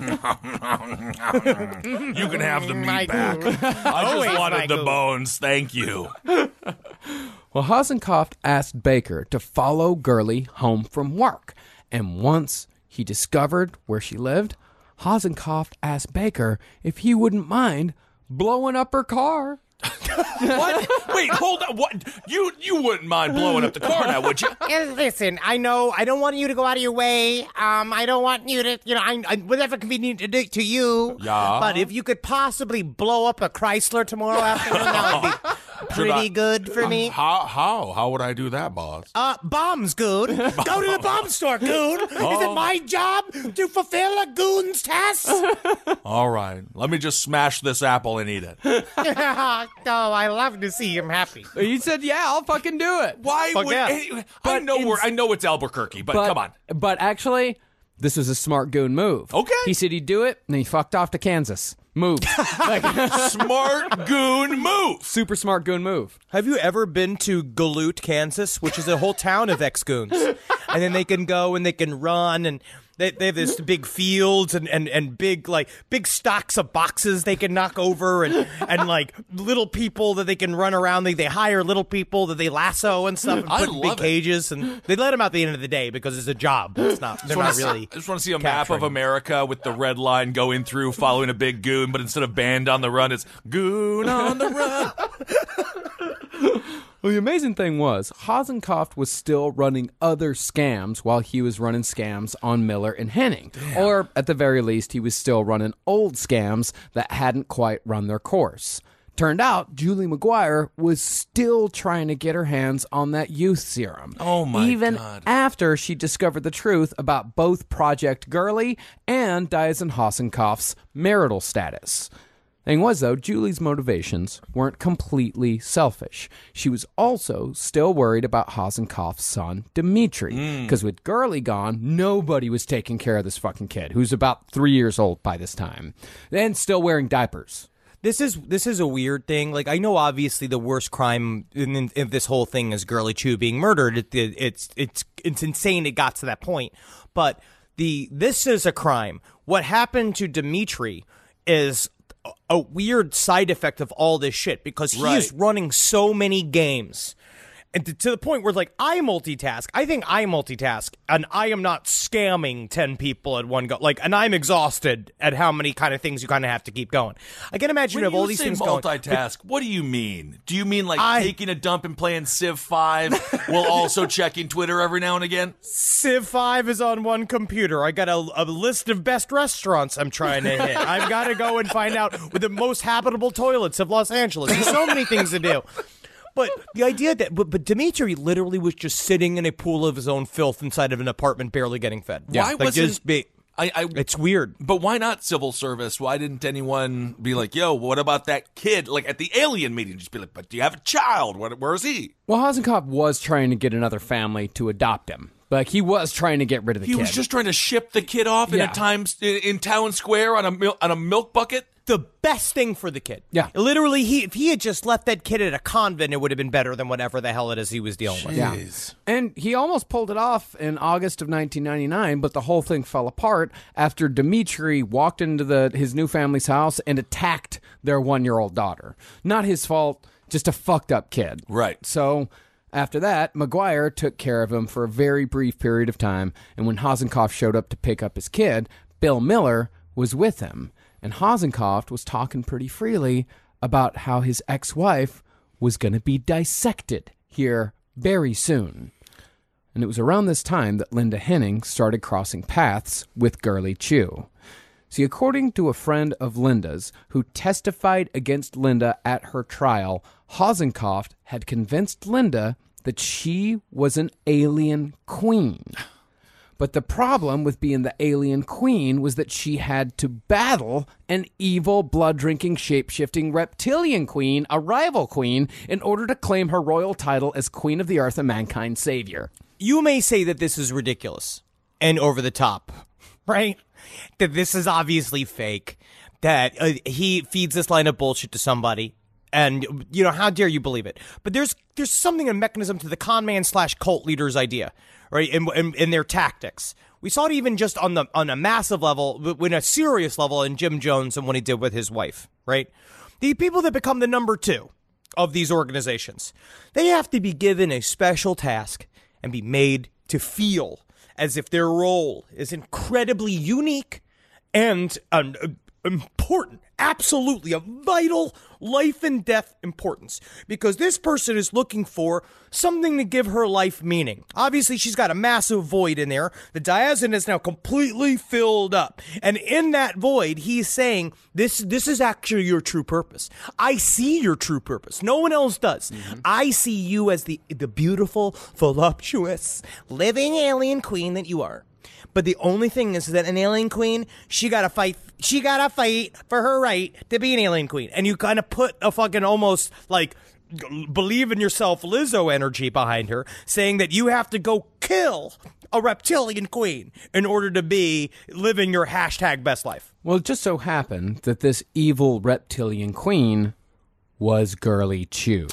You can have the meat My back. goon. I Always just my wanted the goon. bones. Thank you. Well, Hasenkopf asked Baker to follow Gurley home from work, and once he discovered where she lived, Hasenkopf asked Baker if he wouldn't mind blowing up her car. What? Wait, hold on. What? You you wouldn't mind blowing up the car now, would you? Eh, Listen, I know I don't want you to go out of your way. Um, I don't want you to, you know, I, I, whatever convenient to do to you. Yeah. But if you could possibly blow up a Chrysler tomorrow afternoon, that would be pretty I- good for me. How how how would I do that, boss? Uh, bombs, goon. Go to the bomb store, goon. Is it my job to fulfill a goon's task? All right, let me just smash this apple and eat it. Oh, I love to see him happy. He said, yeah, I'll fucking do it. Why Fuck would yeah. I, I know in- we're I know it's Albuquerque, but, But, come on. But actually, this was a smart goon move. Okay. He said he'd do it, and he fucked off to Kansas. Move. Like, Smart goon move. super smart goon move. Have you ever been to Galoot, Kansas, which is a whole town of ex-goons? And then they can go and they can run, and they, they have this big fields and, and, and big like big stocks of boxes they can knock over, and, and like little people that they can run around. They they hire little people that they lasso and stuff and I put in big love it. cages, and they let them out at the end of the day because it's a job. It's not. They're not really. I just want to see a map of capturing. America with the red line going through, following a big goon, but instead of band on the run, it's goon on the run. Well, the amazing thing was, Hasenkopf was still running other scams while he was running scams on Miller and Henning. Or, at the very least, he was still running old scams that hadn't quite run their course. Turned out, Julie McGuire was still trying to get her hands on that youth serum. Oh, my Even God. after she discovered the truth about both Project Gurley and Diazon Hasenkopf's marital status. Thing was, though, Julie's motivations weren't completely selfish. She was also still worried about Hasenkopf's son, Dimitri. Because with Gurley gone, nobody was taking care of this fucking kid, who's about three years old by this time, and still wearing diapers. This is this is a weird thing. Like, I know obviously the worst crime in, in, in this whole thing is Gurley Chew being murdered. It, it, it's it's it's insane it got to that point. But the this is a crime. What happened to Dimitri is a, a weird side effect of all this shit, because he Right. is running so many games. And to, to the point where, like, I multitask. I think I multitask, and I am not scamming ten people at one go. Like, and I'm exhausted at how many kind of things you kind of have to keep going. I can imagine you When have all you these say things going. multitask, what do you mean? Do you mean like I- taking a dump and playing Civ five while also checking Twitter every now and again? Civ five is on one computer. I got a, a list of best restaurants I'm trying to hit. I've got to go and find out with the most habitable toilets of Los Angeles. There's so many things to do. But the idea that, but, but Dimitri literally was just sitting in a pool of his own filth inside of an apartment, barely getting fed. Why like, wasn't- just be, I, I it's weird. But why not civil service? Why didn't anyone be like, yo, what about that kid? Like at the alien meeting, just be like, but do you have a child? What, where is he? Well, Hasenkopf was trying to get another family to adopt him. Like, he was trying to get rid of the He kid. was just trying to ship the kid off in Yeah. a times in, in town square on a mil- on a milk bucket. The best thing for the kid. Yeah. Literally, he if he had just left that kid at a convent, it would have been better than whatever the hell it is he was dealing with. Yeah. And he almost pulled it off in August of nineteen ninety-nine, but the whole thing fell apart after Dmitri walked into the his new family's house and attacked their one-year-old daughter. Not his fault, just a fucked up kid. Right. So after that, McGuire took care of him for a very brief period of time, and when Hasenkopf showed up to pick up his kid, Bill Miller was with him. And Hasenkopf was talking pretty freely about how his ex-wife was going to be dissected here very soon. And it was around this time that Linda Henning started crossing paths with Gurley Chew. See, according to a friend of Linda's who testified against Linda at her trial, Hasenkopf had convinced Linda that she was an alien queen. But the problem with being the alien queen was that she had to battle an evil, blood-drinking, shape-shifting reptilian queen, a rival queen, in order to claim her royal title as Queen of the Earth and Mankind's Savior. You may say that this is ridiculous and over the top, right? That this is obviously fake, that uh, he feeds this line of bullshit to somebody, and, you know, how dare you believe it? But there's there's something, a mechanism to the con man slash cult leader's idea, right, in, in, in their tactics. We saw it even just on the on a massive level, but in a serious level in Jim Jones and what he did with his wife, right? The people that become the number two of these organizations, they have to be given a special task and be made to feel as if their role is incredibly unique and um, important, absolutely a vital life and death importance, because this person is looking for something to give her life meaning. Obviously, she's got a massive void in there. The diazen is now completely filled up, and in that void, he's saying, this this is actually your true purpose. I see your true purpose. No one else does. Mm-hmm. I see you as the the beautiful, voluptuous, living alien queen that you are. But the only thing is that an alien queen, she gotta fight. She gotta fight for her right to be an alien queen. And you kind of put a fucking almost like believe in yourself Lizzo energy behind her, saying that you have to go kill a reptilian queen in order to be living your hashtag best life. Well, it just so happened that this evil reptilian queen was Gurley Chew.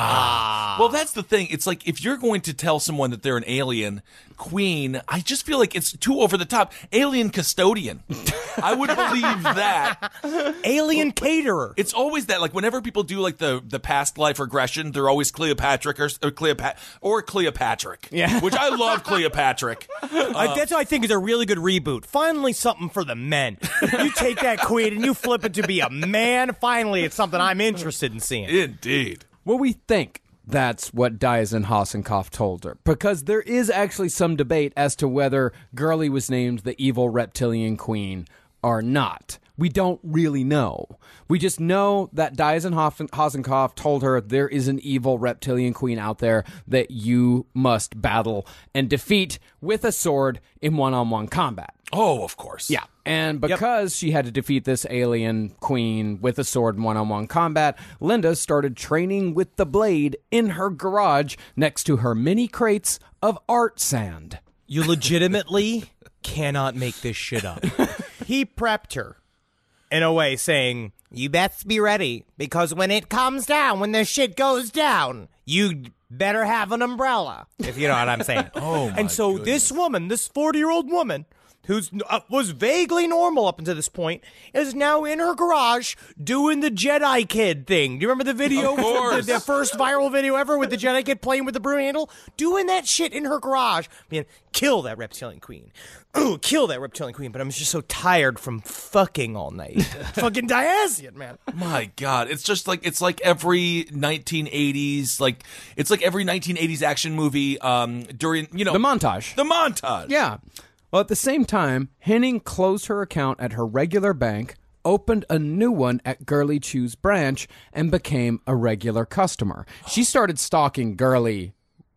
Ah. Well, that's the thing. It's like if you're going to tell someone that they're an alien queen, I just feel like it's too over the top. Alien custodian. I would believe that. Alien caterer. It's always that. Like whenever people do like the, the past life regression, they're always Cleopatra or, or Cleopatra or Cleopatra. Yeah. Which I love Cleopatra. Uh, I, that's what I think is a really good reboot. Finally, something for the men. You take that queen and you flip it to be a man. Finally, it's something I'm interested in seeing. Indeed. Well, we think that's what Diazen Hasenkopf told her, because there is actually some debate as to whether Gurley was named the evil reptilian queen or not. We don't really know. We just know that Diazen Hasenkopf told her there is an evil reptilian queen out there that you must battle and defeat with a sword in one-on-one combat. Oh, of course. Yeah. And because yep. she had to defeat this alien queen with a sword in one-on-one combat, Linda started training with the blade in her garage next to her mini crates of art sand. You legitimately cannot make this shit up. He prepped her in a way saying, you best be ready, because when it comes down, when the shit goes down, you better have an umbrella, if you know what I'm saying. Oh, my And so goodness. this woman, this forty-year-old woman, who's uh, was vaguely normal up until this point, is now in her garage doing the Jedi Kid thing. Do you remember the video? Of course. The, the first viral video ever with the Jedi Kid playing with the broom handle? Doing that shit in her garage. Man, kill that reptilian queen. Ooh, kill that reptilian queen. But I'm just so tired from fucking all night. Fucking Diazian, man. My God, it's just like it's like every nineteen eighties, like it's like every nineteen eighties action movie um, during you know The montage. The montage. Yeah. Well, at the same time, Henning closed her account at her regular bank, opened a new one at Gurley Chew's branch, and became a regular customer. She started stalking Gurley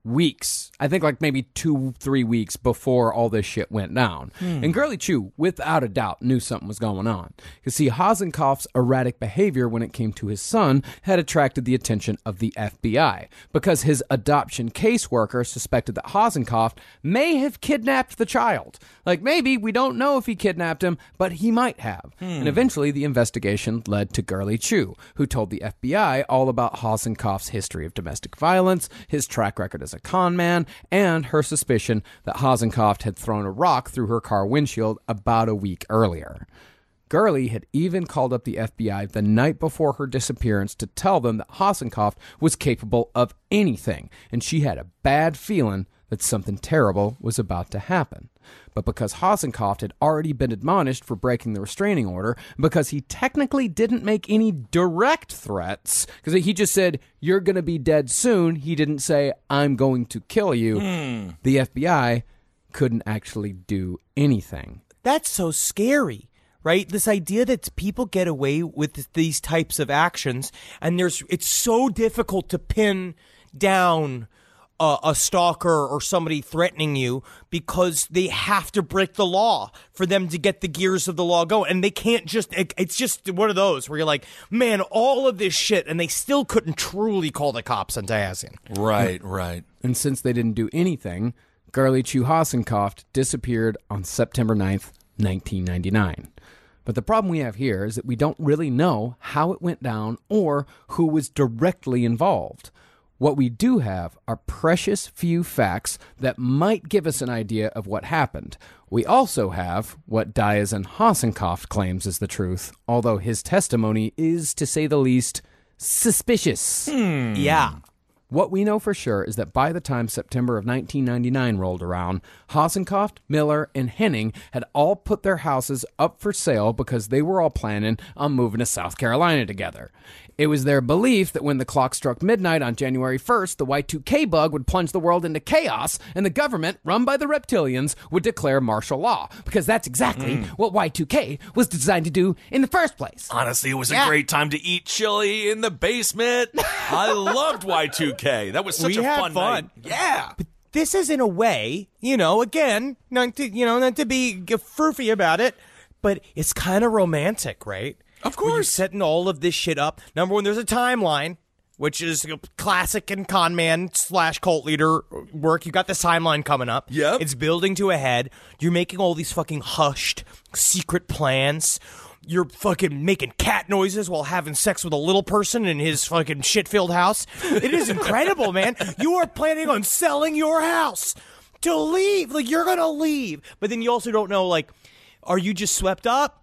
weeks. I think like maybe two, three weeks before all this shit went down. Hmm. And Girly Chew, without a doubt, knew something was going on. Because see, Hasenkopf's erratic behavior when it came to his son had attracted the attention of the F B I. Because his adoption caseworker suspected that Hasenkopf may have kidnapped the child. Like maybe, we don't know if he kidnapped him, but he might have. Hmm. And eventually the investigation led to Girly Chew, who told the F B I all about Hasenkopf's history of domestic violence, his track record as a con man, and her suspicion that Hasenkopf had thrown a rock through her car windshield about a week earlier. Girly had even called up the F B I the night before her disappearance to tell them that Hasenkopf was capable of anything, and she had a bad feeling that something terrible was about to happen. But because Hasenkopf had already been admonished for breaking the restraining order, because he technically didn't make any direct threats, because he just said, you're going to be dead soon, he didn't say, I'm going to kill you, Mm. the F B I couldn't actually do anything. That's so scary, right? This idea that people get away with these types of actions, and there's it's so difficult to pin down a, a stalker or somebody threatening you because they have to break the law for them to get the gears of the law going, and they can't just. It, it's just one of those where you're like, man, all of this shit, and they still couldn't truly call the cops on Diazian. Right, right. And since they didn't do anything, Girly Chew Hasenkopf disappeared on September ninth, nineteen ninety-nine. But the problem we have here is that we don't really know how it went down or who was directly involved. What we do have are precious few facts that might give us an idea of what happened. We also have what Diazian Hasenkopf claims is the truth, although his testimony is, to say the least, suspicious. Hmm. Yeah. What we know for sure is that by the time September of nineteen ninety-nine rolled around, Hasenkopf, Miller, and Henning had all put their houses up for sale because they were all planning on moving to South Carolina together. It was their belief that when the clock struck midnight on January first, the Y two K bug would plunge the world into chaos, and the government, run by the reptilians, would declare martial law, because that's exactly Mm. what Y two K was designed to do in the first place. Honestly, it was Yeah. a great time to eat chili in the basement. I loved Y two K. That was such We a had fun, fun. night. Yeah. This is in a way, you know, again, not to, you know, not to be g- froofy about it, but it's kind of romantic, right? Of Where you're course. setting all of this shit up. Number one, there's a timeline, which is you know, classic and con man slash cult leader work. You got this timeline coming up. Yep. It's building to a head. You're making all these fucking hushed secret plans. You're fucking making cat noises while having sex with a little person in his fucking shit-filled house. It is incredible, man. You are planning on selling your house to leave. Like, you're going to leave. But then you also don't know, like, are you just swept up?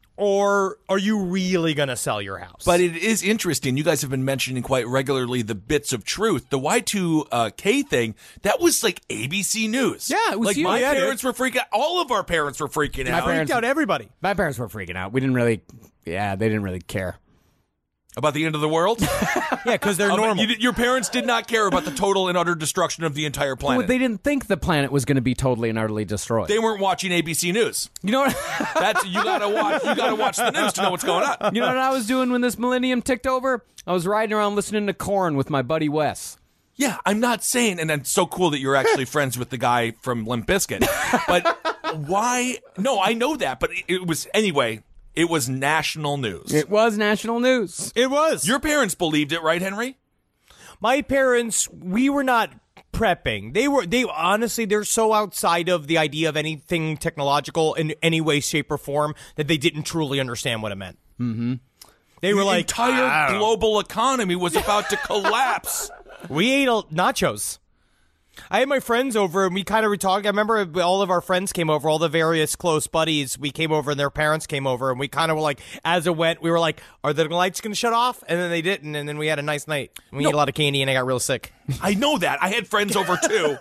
Or are you really going to sell your house? But it is interesting. You guys have been mentioning quite regularly the bits of truth. The Y two K thing, that was like A B C News. Yeah, it was like huge. my Yeah, dude. parents were freaking out. All of our parents were freaking out. freaked out everybody. My parents were freaking out. We didn't really, yeah, they didn't really care. About the end of the world? Yeah, because they're Um, normal. you did- your parents did not care about the total and utter destruction of the entire planet. Well, they didn't think the planet was going to be totally and utterly destroyed. They weren't watching A B C News. you know what? That's you gotta watch. You gotta watch the news to know what's going on. You know what I was doing when this millennium ticked over? I was riding around listening to Korn with my buddy Wes. Yeah, I'm not saying, and it's so cool that you're actually friends with the guy from Limp Bizkit. But why? No, I know that, but it, it was anyway. It was national news. It was national news. It was. Your parents believed it, right, Henry? My parents, we were not prepping. They were, they honestly, they're so outside of the idea of anything technological in any way, shape, or form that they didn't truly understand what it meant. Mm-hmm. They were The like, entire "I don't know." global economy was about to collapse. We ate a- nachos. I had my friends over and we kind of talked. I remember all of our friends came over, all the various close buddies. We came over and their parents came over and we kind of were like, as it went, we were like, are the lights going to shut off? And then they didn't. And then we had a nice night. We ate a lot of candy and I got real sick. I know that. I had friends over too.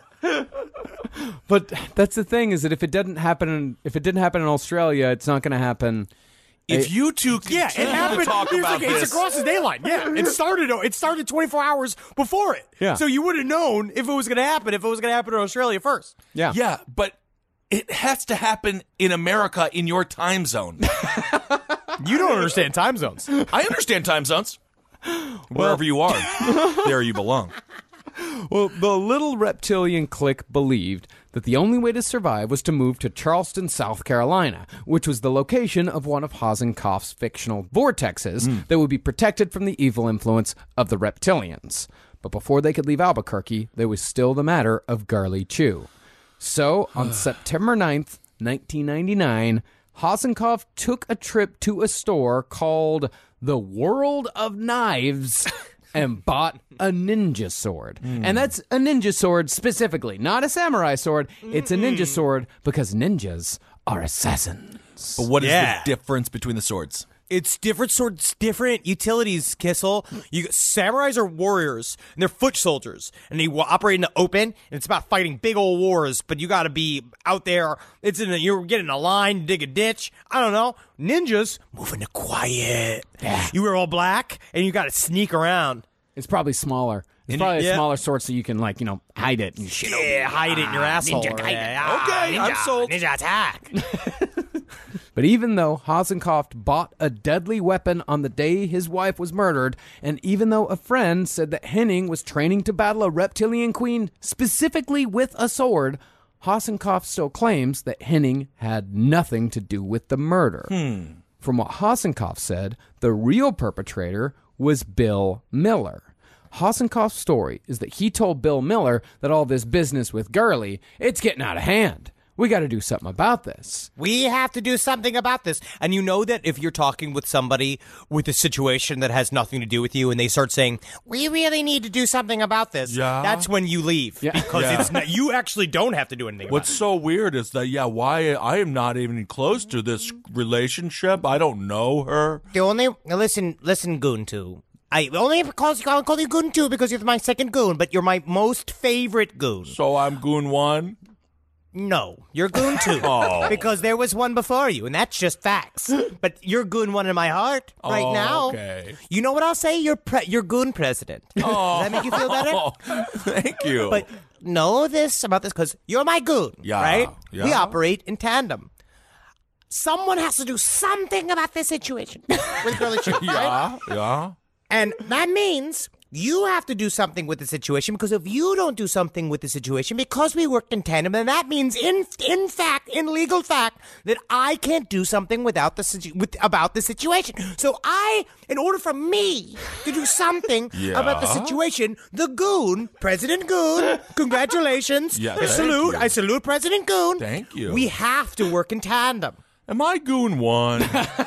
But that's the thing, is that if it didn't happen, in, if it didn't happen in Australia, it's not going to happen. If you two Yeah, continue it happened. to talk Here's about the- this, It's across the dayline. Yeah, it started. It started twenty-four hours before it. Yeah. So you would have known if it was going to happen. If it was going to happen in Australia first. Yeah. yeah, but it has to happen in America in your time zone. You don't understand time zones. I understand time zones. Wherever you are, there you belong. Well, the little reptilian clique believed that the only way to survive was to move to Charleston, South Carolina, which was the location of one of Hasenkopf's fictional vortexes mm. that would be protected from the evil influence of the reptilians. But before they could leave Albuquerque, there was still the matter of Gurley Chew. So, on September ninth, nineteen ninety-nine, Hasenkopf took a trip to a store called The World of Knives and bought a ninja sword. Mm. And that's a ninja sword specifically, not a samurai sword. It's a ninja sword because ninjas are assassins. But what is Yeah. the difference between the swords? It's different swords, different utilities, Kissel. You samurais are warriors, and they're foot soldiers, and they will operate in the open, and it's about fighting big old wars, but you got to be out there. It's in a, you're getting a line, dig a ditch. I don't know. Ninjas, move in the quiet. Yeah. You wear all black, and you got to sneak around. It's probably smaller. It's Ninja- probably a yeah. smaller sword so you can, like, you know, hide it and shit. Yeah, hide it in your asshole. ninja tiger. Yeah, Okay, I'm sold. Ninja attack. But even though Hasenkopf bought a deadly weapon on the day his wife was murdered, and even though a friend said that Henning was training to battle a reptilian queen specifically with a sword, Hasenkopf still claims that Henning had nothing to do with the murder. Hmm. From what Hasenkopf said, the real perpetrator was Bill Miller. Hasenkopf's story is that he told Bill Miller that all this business with Gurley, it's getting out of hand. We got to do something about this. We have to do something about this. And you know that if you're talking with somebody with a situation that has nothing to do with you and they start saying, we really need to do something about this, Yeah. that's when you leave. Yeah. Because Yeah. it's not, you actually don't have to do anything What's about so weird is that, yeah, why I am not even close to this relationship. I don't know her. it. The only, listen, listen, Goon two. I only call, I'll call you Goon two because you're my second Goon, but you're my most favorite Goon. So I'm Goon one. No, you're Goon two. Oh. Because there was one before you, and that's just facts. But you're Goon one in my heart right Oh, now. okay. You know what I'll say? You're pre- you're Goon president. Does that make you feel better? Oh, thank you. But know this about this because you're my Goon, Yeah, right? yeah. We operate in tandem. Someone has to do something about this situation with Gurley Chew, right? yeah, yeah. And that means you have to do something with the situation because if you don't do something with the situation, because we work in tandem, then that means in in fact, in legal fact, that I can't do something without the situ- with, about the situation. So I, in order for me to do something Yeah. about the situation, the Goon, President Goon, congratulations. Yeah, I thank salute. you. I salute President Goon. Thank you. We have to work in tandem. Am I Goon one?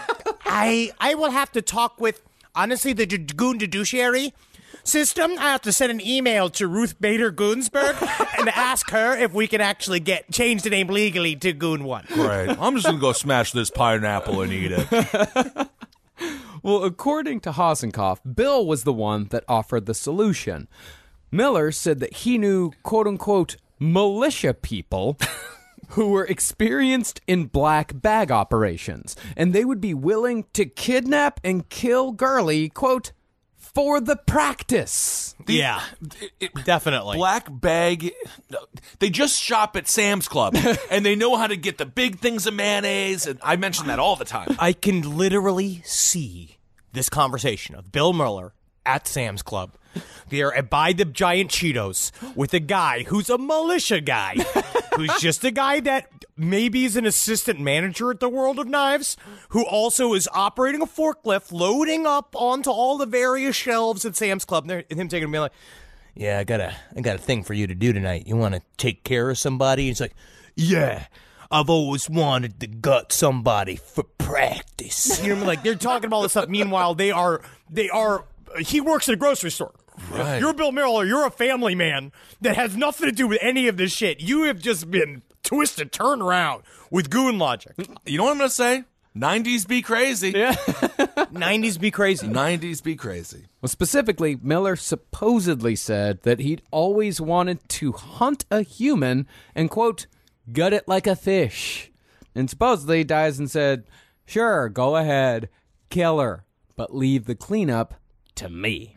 I I will have to talk with, honestly, the d- Goon judiciary system. I have to send an email to Ruth Bader Goonsberg and ask her if we can actually get change the name legally to Goon one. Right. I'm just gonna go smash this pineapple and eat it. Well, according to Hasenkopf, Bill was the one that offered the solution. Miller said that he knew, quote-unquote, militia people who were experienced in black bag operations, and they would be willing to kidnap and kill Gurley, quote, for the practice. Yeah, definitely. Black bag. They just shop at Sam's Club, and they know how to get the big things of mayonnaise. And I mention that all the time. I can literally see this conversation of Bill Miller at Sam's Club. They're by the giant Cheetos with a guy who's a militia guy, who's just a guy that maybe is an assistant manager at the World of Knives, who also is operating a forklift, loading up onto all the various shelves at Sam's Club. And, they're- and him taking and being like, "Yeah, I got a, I got a thing for you to do tonight. You want to take care of somebody?" And he's like, "Yeah, I've always wanted to gut somebody for practice." You know, like they're talking about all this stuff. Meanwhile, they are, they are. He works at a grocery store. Right. You're Bill Miller. You're a family man that has nothing to do with any of this shit. You have just been twisted, turned around with Goon logic. You know what I'm gonna say? nineties be crazy. Yeah. nineties be crazy. nineties be crazy. Well, specifically, Miller supposedly said that he'd always wanted to hunt a human and, quote, gut it like a fish. And supposedly Dyson said, sure, go ahead, kill her, but leave the cleanup to me.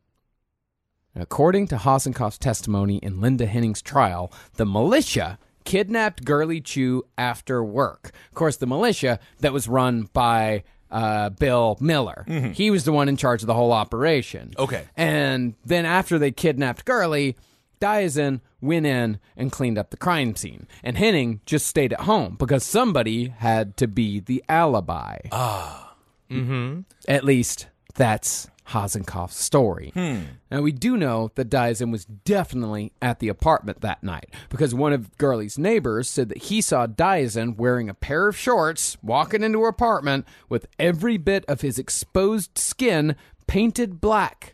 According to Hasenkopf's testimony in Linda Henning's trial, the militia kidnapped Gurley Chew after work. Of course, the militia that was run by uh, Bill Miller. Mm-hmm. He was the one in charge of the whole operation. Okay. And then after they kidnapped Gurley, Diazin went in and cleaned up the crime scene. And Henning just stayed at home because somebody had to be the alibi. Ah. Mm-hmm. At least that's Hasenkopf's story. Hmm. Now, we do know that Diazin was definitely at the apartment that night because one of Gurley's neighbors said that he saw Diazin wearing a pair of shorts, walking into her apartment with every bit of his exposed skin painted black.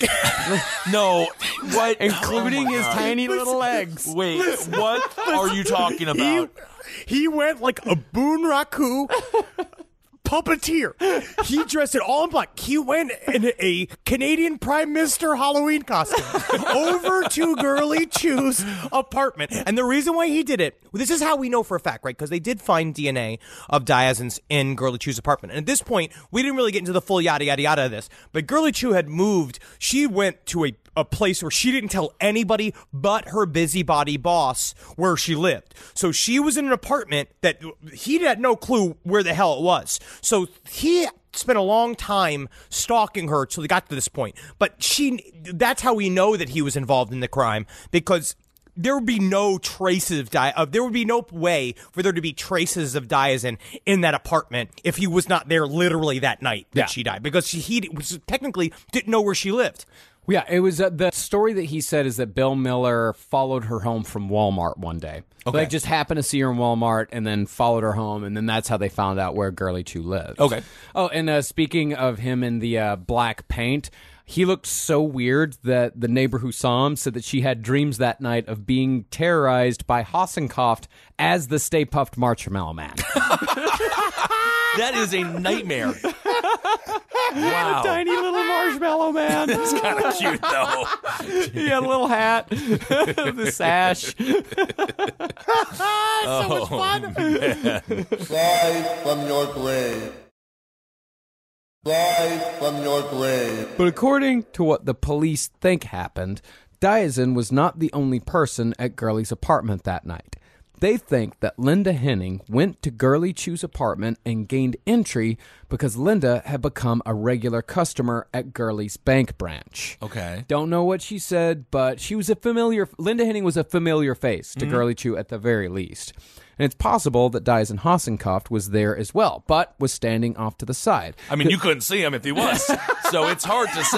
No, what? Including Oh my his God. tiny little legs. Wait, what are you talking about? He, he went like a Boon Raku puppeteer. He dressed it all in black. He went in a Canadian Prime Minister Halloween costume over to Gurley Chu's apartment. And the reason why he did it, this is how we know for a fact, right? Because they did find D N A of Diazin's in Gurley Chu's apartment. And at this point, we didn't really get into the full yada, yada, yada of this. But Gurley Chu had moved. She went to a a place where she didn't tell anybody but her busybody boss where she lived. So she was in an apartment that he had no clue where the hell it was. So he spent a long time stalking her till they got to this point. But she, that's how we know that he was involved in the crime, because there would be no traces of Di- uh, there would be no way for there to be traces of Diazin in that apartment if he was not there literally that night that Yeah. she died, because she, he was technically didn't know where she lived. Yeah, it was uh, the story that he said is that Bill Miller followed her home from Walmart one day. Okay. Like, just happened to see her in Walmart and then followed her home, and then that's how they found out where Gurley Chu lived. Okay. Oh, and uh, speaking of him in the uh, black paint, he looked so weird that the neighbor who saw him said that she had dreams that night of being terrorized by Hasenkopf as the Stay Puft Marshmallow Man. That is a nightmare. Wow. Tiny little marshmallow man. It's kind of cute, though. He had a little hat, the sash. So much fun. Rise from your grave. Rise from your grave. But according to what the police think happened, Diazin was not the only person at Gurley's apartment that night. They think that Linda Henning went to Gurley Chu's apartment and gained entry because Linda had become a regular customer at Gurley's bank branch. Okay. Don't know what she said, but she was a familiar... Linda Henning was a familiar face to Mm-hmm. Gurley Chu at the very least. And it's possible that Diazin Hasenkopf was there as well, but was standing off to the side. I mean, you couldn't see him if he was, so it's hard to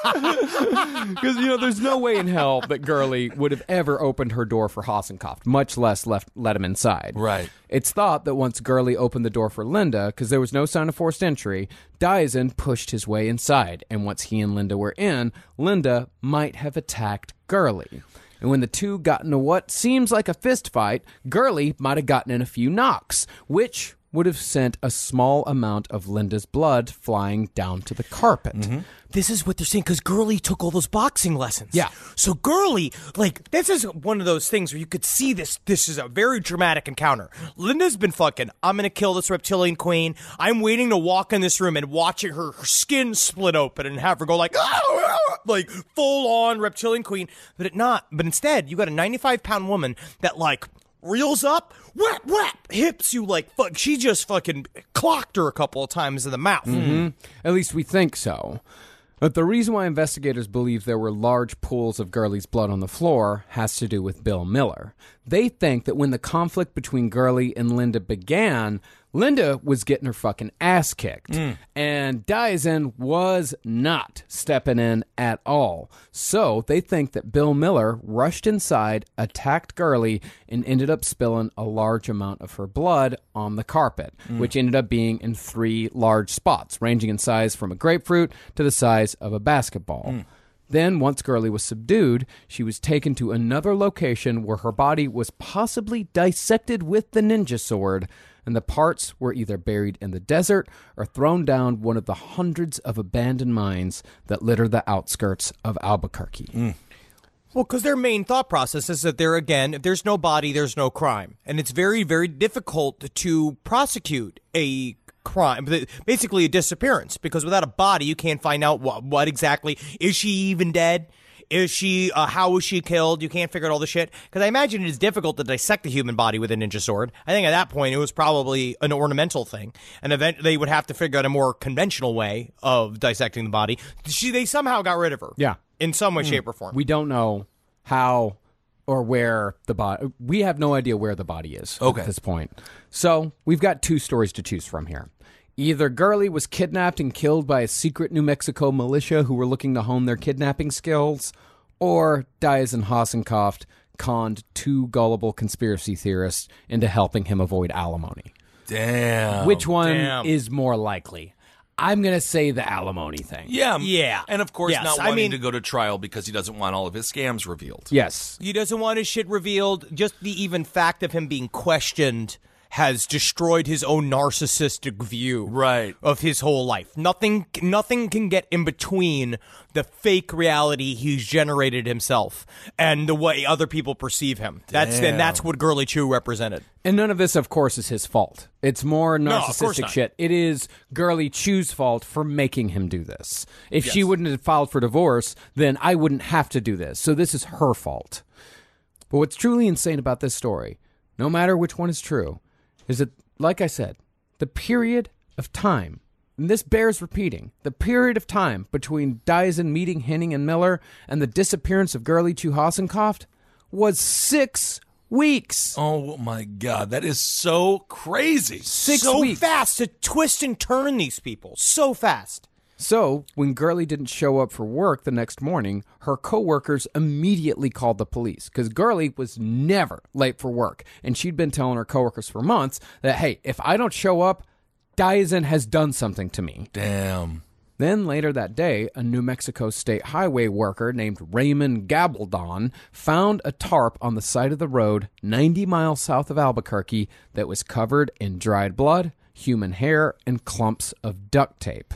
say. Because, you know, there's no way in hell that Gurley would have ever opened her door for Hasenkopf, much less left let him inside. Right. It's thought that once Gurley opened the door for Linda, because there was no sign of forced entry, Diazin pushed his way inside, and once he and Linda were in, Linda might have attacked Gurley. And when the two got into what seems like a fist fight, Gurley might have gotten in a few knocks, which would have sent a small amount of Linda's blood flying down to the carpet. Mm-hmm. This is what they're saying, because Gurley took all those boxing lessons. Yeah. So Gurley, like, this is one of those things where you could see this. This is a very dramatic encounter. Linda's been fucking, I'm going to kill this reptilian queen. I'm waiting to walk in this room and watching her, her skin split open and have her go like, oh, like full on reptilian queen. But it not. But instead, you got a ninety-five pound woman that like reels up, whap, whap, hips you like, fuck. She just fucking clocked her a couple of times in the mouth. Mm-hmm. At least we think so. But the reason why investigators believe there were large pools of Gurley's blood on the floor has to do with Bill Miller. They think that when the conflict between Gurley and Linda began, Linda was getting her fucking ass kicked. Mm. And Diazin was not stepping in at all. So they think that Bill Miller rushed inside, attacked Gurley, and ended up spilling a large amount of her blood on the carpet, mm. which ended up being in three large spots, ranging in size from a grapefruit to the size of a basketball. Mm. Then, once Gurley was subdued, she was taken to another location where her body was possibly dissected with the ninja sword, and the parts were either buried in the desert or thrown down one of the hundreds of abandoned mines that litter the outskirts of Albuquerque. Mm. Well, because their main thought process is that there, again, if there's no body, there's no crime. And it's very, very difficult to prosecute a crime, basically a disappearance, because without a body, you can't find out what, what exactly, is she even dead? Is she, uh, how was she killed? You can't figure out all the shit. Because I imagine it is difficult to dissect a human body with a ninja sword. I think at that point it was probably an ornamental thing. And event they would have to figure out a more conventional way of dissecting the body. She, they somehow got rid of her. Yeah. In some way, shape, or form. We don't know how or where the body... We have no idea where the body is Okay. at this point. So we've got two stories to choose from here. Either Gurley was kidnapped and killed by a secret New Mexico militia who were looking to hone their kidnapping skills, or Diazin Hassenkoft conned two gullible conspiracy theorists into helping him avoid alimony. Damn. Which one damn. is more likely? I'm going to say the alimony thing. Yeah. Yeah. And of course, Yes, not I wanting mean- to go to trial because he doesn't want all of his scams revealed. Yes. He doesn't want his shit revealed. Just the even fact of him being questioned has destroyed his own narcissistic view Right. of his whole life. Nothing nothing can get in between the fake reality he's generated himself and the way other people perceive him. That's Damn. and that's what Gurley Chew represented. And none of this, of course, is his fault. It's more of course narcissistic not. shit. It is Gurley Chew's fault for making him do this. If she wouldn't have filed for divorce, then I wouldn't have to do this. So this is her fault. But what's truly insane about this story, no matter which one is true, is that, like I said, the period of time, and this bears repeating, the period of time between Diazin meeting Henning and Miller and the disappearance of Gurley Chew Hassenkoft was six weeks. Oh my God, that is so crazy. Six so weeks. fast to twist and turn these people. So fast. So, when Gurley didn't show up for work the next morning, her coworkers immediately called the police because Gurley was never late for work. And she'd been telling her coworkers for months that, hey, if I don't show up, Diazin has done something to me. Damn. Then later that day, a New Mexico state highway worker named Raymond Gabaldon found a tarp on the side of the road ninety miles south of Albuquerque that was covered in dried blood, human hair, and clumps of duct tape.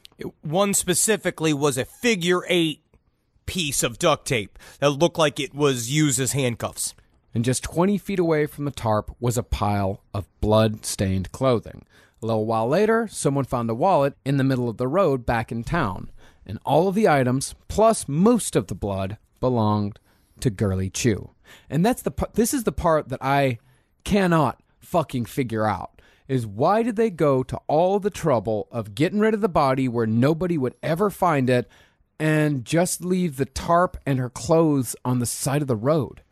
One specifically was a figure eight piece of duct tape that looked like it was used as handcuffs. And just twenty feet away from the tarp was a pile of blood-stained clothing. A little while later, someone found a wallet in the middle of the road back in town. And all of the items, plus most of the blood, belonged to Gurley Chew. And that's the part, this is the part that I cannot fucking figure out. Is why did they go to all the trouble of getting rid of the body where nobody would ever find it and just leave the tarp and her clothes on the side of the road?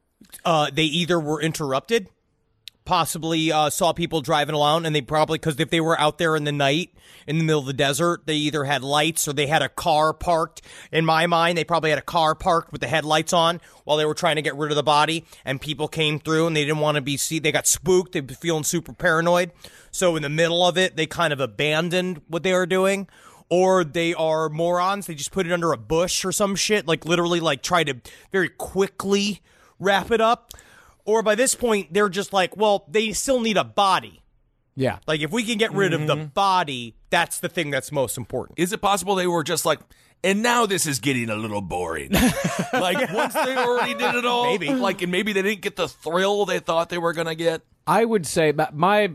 Uh, they either were interrupted, possibly uh, saw people driving along, and they probably, because if they were out there in the night, in the middle of the desert, they either had lights or they had a car parked. In my mind, they probably had a car parked with the headlights on while they were trying to get rid of the body, and people came through and they didn't want to be seen. They got spooked. They were feeling super paranoid. So in the middle of it, they kind of abandoned what they were doing. Or they are morons. They just put it under a bush or some shit, like literally like try to very quickly wrap it up. Or by this point, they're just like, well, they still need a body. Yeah. Like, if we can get rid of the body, that's the thing that's most important. Is it possible they were just like, and now this is getting a little boring? Like, once they already did it all? Maybe. Like, and maybe they didn't get the thrill they thought they were going to get? I would say that my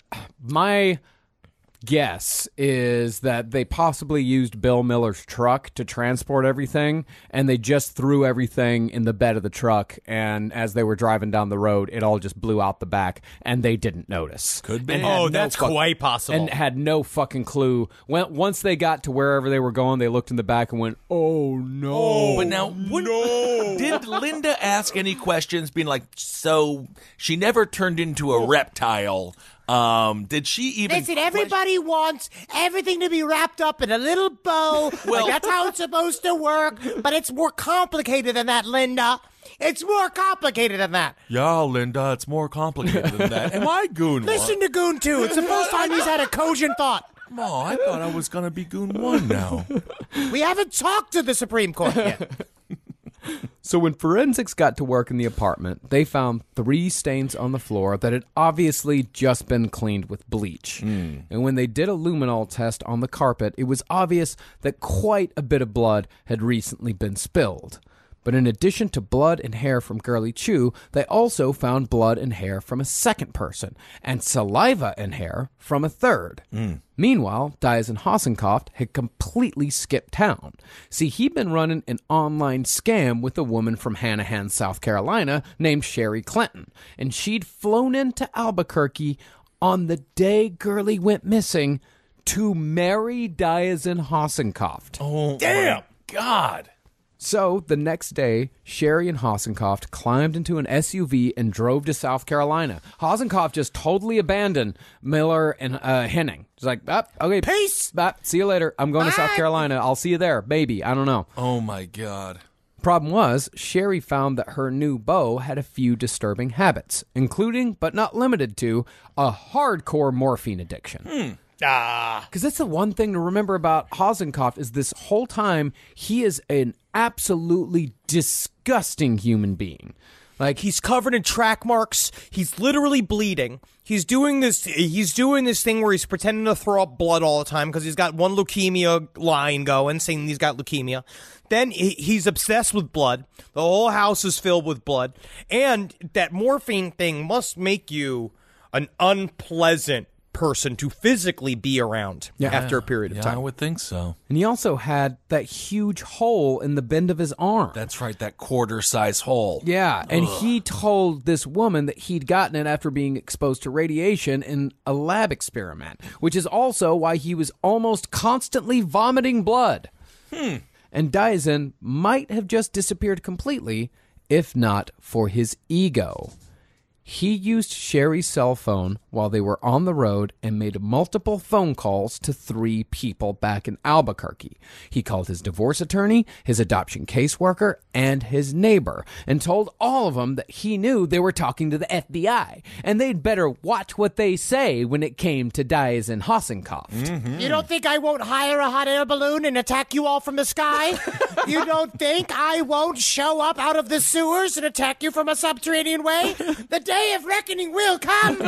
my guess is that they possibly used Bill Miller's truck to transport everything, and they just threw everything in the bed of the truck, and as they were driving down the road, it all just blew out the back, and they didn't notice. Could be. And had Oh, no that's fuck- quite possible. And had no fucking clue. When, once they got to wherever they were going, they looked in the back and went, oh, no. But now, wouldn't- did Linda ask any questions being like, so she never turned into a reptile? Um, did she even... Listen, everybody wants everything to be wrapped up in a little bow. Well- like that's how it's supposed to work. But it's more complicated than that, Linda. It's more complicated than that. Yeah, Linda, it's more complicated than that. Am I Goon Listen to Goon two. It's the first time he's had a cogent thought. one? Oh, I thought I was going to be Goon one now. We haven't talked to the Supreme Court yet. So when forensics got to work in the apartment, they found three stains on the floor that had obviously just been cleaned with bleach. Mm. And when they did a luminol test on the carpet, it was obvious that quite a bit of blood had recently been spilled. But in addition to blood and hair from Gurley Chew, they also found blood and hair from a second person, and saliva and hair from a third. Mm. Meanwhile, Diazin Hasselhoff had completely skipped town. See, he'd been running an online scam with a woman from Hanahan, South Carolina, named Sherry Clinton, and she'd flown into Albuquerque on the day Gurley went missing to marry Diazin Hasselhoff. Oh, damn! God! So, the next day, Sherry and Hasselhoff climbed into an S U V and drove to South Carolina. Hasselhoff just totally abandoned Miller and uh, Henning. She's like, oh, okay, peace! Bye. See you later. I'm going to South Carolina. I'll see you there. Maybe. I don't know. Oh, my God. Problem was, Sherry found that her new beau had a few disturbing habits, including, but not limited to, a hardcore morphine addiction. Hmm. Ah. Because that's the one thing to remember about Hasselhoff is this whole time he is an absolutely disgusting human being. Like, he's covered in track marks. He's literally bleeding. He's doing this. He's doing this thing where he's pretending to throw up blood all the time because he's got one leukemia line going, saying he's got leukemia. Then he, he's obsessed with blood. The whole house is filled with blood, and that morphine thing must make you an unpleasant person to physically be around Yeah. after a period of Yeah, time. I would think so. And he also had that huge hole in the bend of his arm. That's right, that quarter-size hole. Yeah, and Ugh. he told this woman that he'd gotten it after being exposed to radiation in a lab experiment, which is also why he was almost constantly vomiting blood. Hmm. And Diazin might have just disappeared completely, if not for his ego. He used Sherry's cell phone while they were on the road and made multiple phone calls to three people back in Albuquerque. He called his divorce attorney, his adoption caseworker, and his neighbor, and told all of them that he knew they were talking to the F B I, and they'd better watch what they say when it came to Diazin Hasselhoff. Mm-hmm. You don't think I won't hire a hot air balloon and attack you all from the sky? You don't think I won't show up out of the sewers and attack you from a subterranean way? The day of reckoning will come.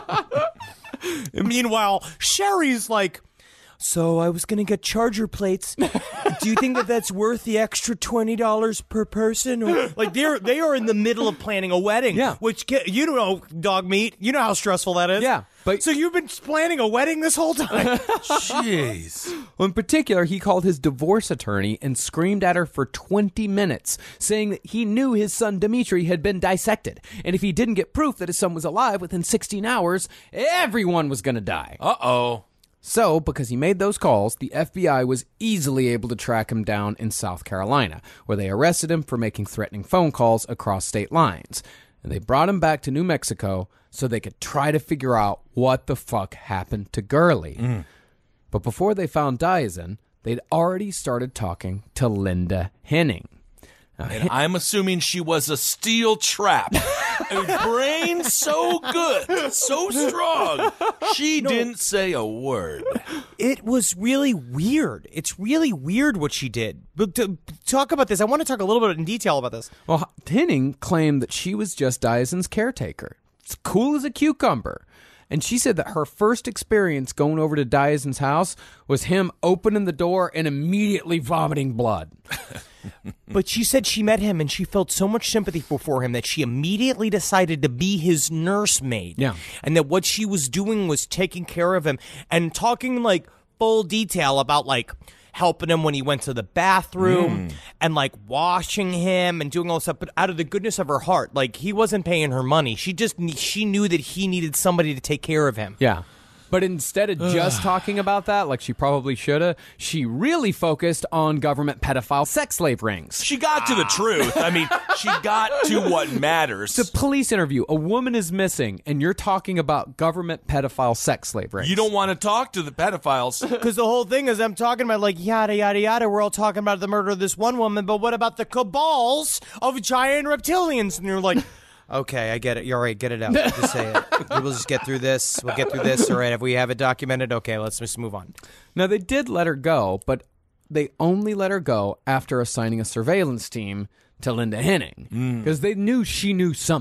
Meanwhile, Sherry's like, so I was going to get charger plates. Do you think that that's worth the extra twenty dollars per person? Or, like, they're, they are in the middle of planning a wedding. Yeah. Which, you don't know, dog meat. You know how stressful that is. Yeah. But so you've been planning a wedding this whole time? Jeez. Well, in particular, he called his divorce attorney and screamed at her for twenty minutes, saying that he knew his son Dimitri had been dissected, and if he didn't get proof that his son was alive within sixteen hours, everyone was going to die. Uh-oh. So, because he made those calls, the F B I was easily able to track him down in South Carolina, where they arrested him for making threatening phone calls across state lines. And they brought him back to New Mexico so they could try to figure out what the fuck happened to Gurley. Mm. But before they found Diazin, they'd already started talking to Linda Henning. Now, And I'm assuming she was a steel trap. A brain so good, so strong, she no. didn't say a word. It was really weird. It's really weird what she did. But to talk about this, I want to talk a little bit in detail about this. Well, Henning claimed that she was just Diazin's caretaker. It's cool as a cucumber. And she said that her first experience going over to Diazin's house was him opening the door and immediately vomiting blood. But she said she met him and she felt so much sympathy for him that she immediately decided to be his nursemaid. Yeah. And that what she was doing was taking care of him and talking like full detail about like helping him when he went to the bathroom mm. and like washing him and doing all this stuff, but out of the goodness of her heart. Like, he wasn't paying her money. She just, she knew that he needed somebody to take care of him. Yeah. But instead of just talking about that, like she probably should have, she really focused on government pedophile sex slave rings. She got to the truth. I mean, she got to what matters. It's a police interview. A woman is missing, and you're talking about government pedophile sex slave rings. You don't want to talk to the pedophiles. Because the whole thing is I'm talking about like yada, yada, yada. We're all talking about the murder of this one woman, but what about the cabals of giant reptilians? And you're like... Okay, I get it. You're all right. Get it out. Just say it. We'll just get through this. We'll get through this. All right. If we have it documented, okay, let's just move on. Now, they did let her go, but they only let her go after assigning a surveillance team to Linda Henning because mm. they knew she knew something.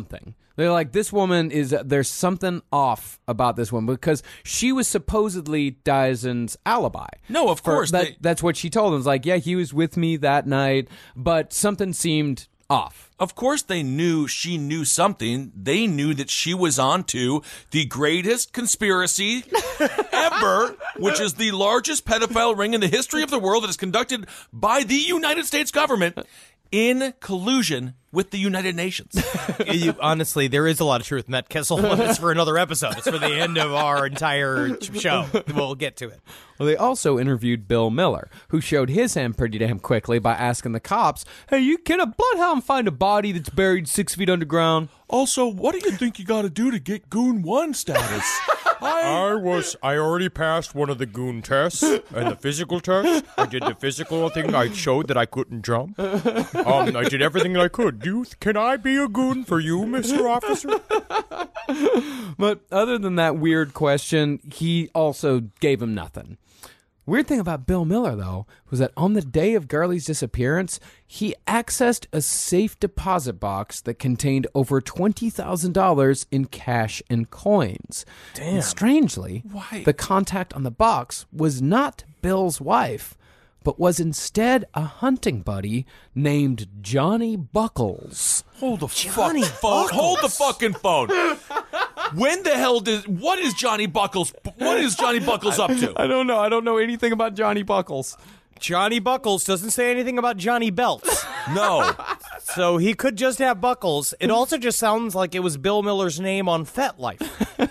They're like, this woman is, there's something off about this woman because she was supposedly Diazin's alibi. No, of For- course. that, they- that's what she told him. It's like, yeah, he was with me that night, but something seemed off. Of course they knew she knew something. They knew that she was onto the greatest conspiracy ever, which is the largest pedophile ring in the history of the world that is conducted by the United States government in collusion with the United Nations. You- honestly, there is a lot of truth in that, Kessel. It's for another episode. It's for the end of our entire show. We'll get to it. Well, they also interviewed Bill Miller, who showed his hand pretty damn quickly by asking the cops, hey, you can a bloodhound find a body that's buried six feet underground? Also, what do you think you got to do to get Goon one status? I was. I already passed one of the goon tests and the physical test. I did the physical thing. I showed that I couldn't jump. Um, I did everything that I could. Do you, can I be a goon for you, Mister Officer? But other than that weird question, he also gave him nothing. Weird thing about Bill Miller, though, was that on the day of Gurley's disappearance, he accessed a safe deposit box that contained over twenty thousand dollars in cash and coins. Damn. And strangely, Why? the contact on the box was not Bill's wife, but was instead a hunting buddy named Johnny Buckles. Hold the fucking phone. Hold the fucking phone. When the hell did... What is Johnny Buckles... What is Johnny Buckles up to? I don't know. I don't know anything about Johnny Buckles. Johnny Buckles doesn't say anything about Johnny Belts. No. So he could just have Buckles. It also just sounds like it was Bill Miller's name on FetLife.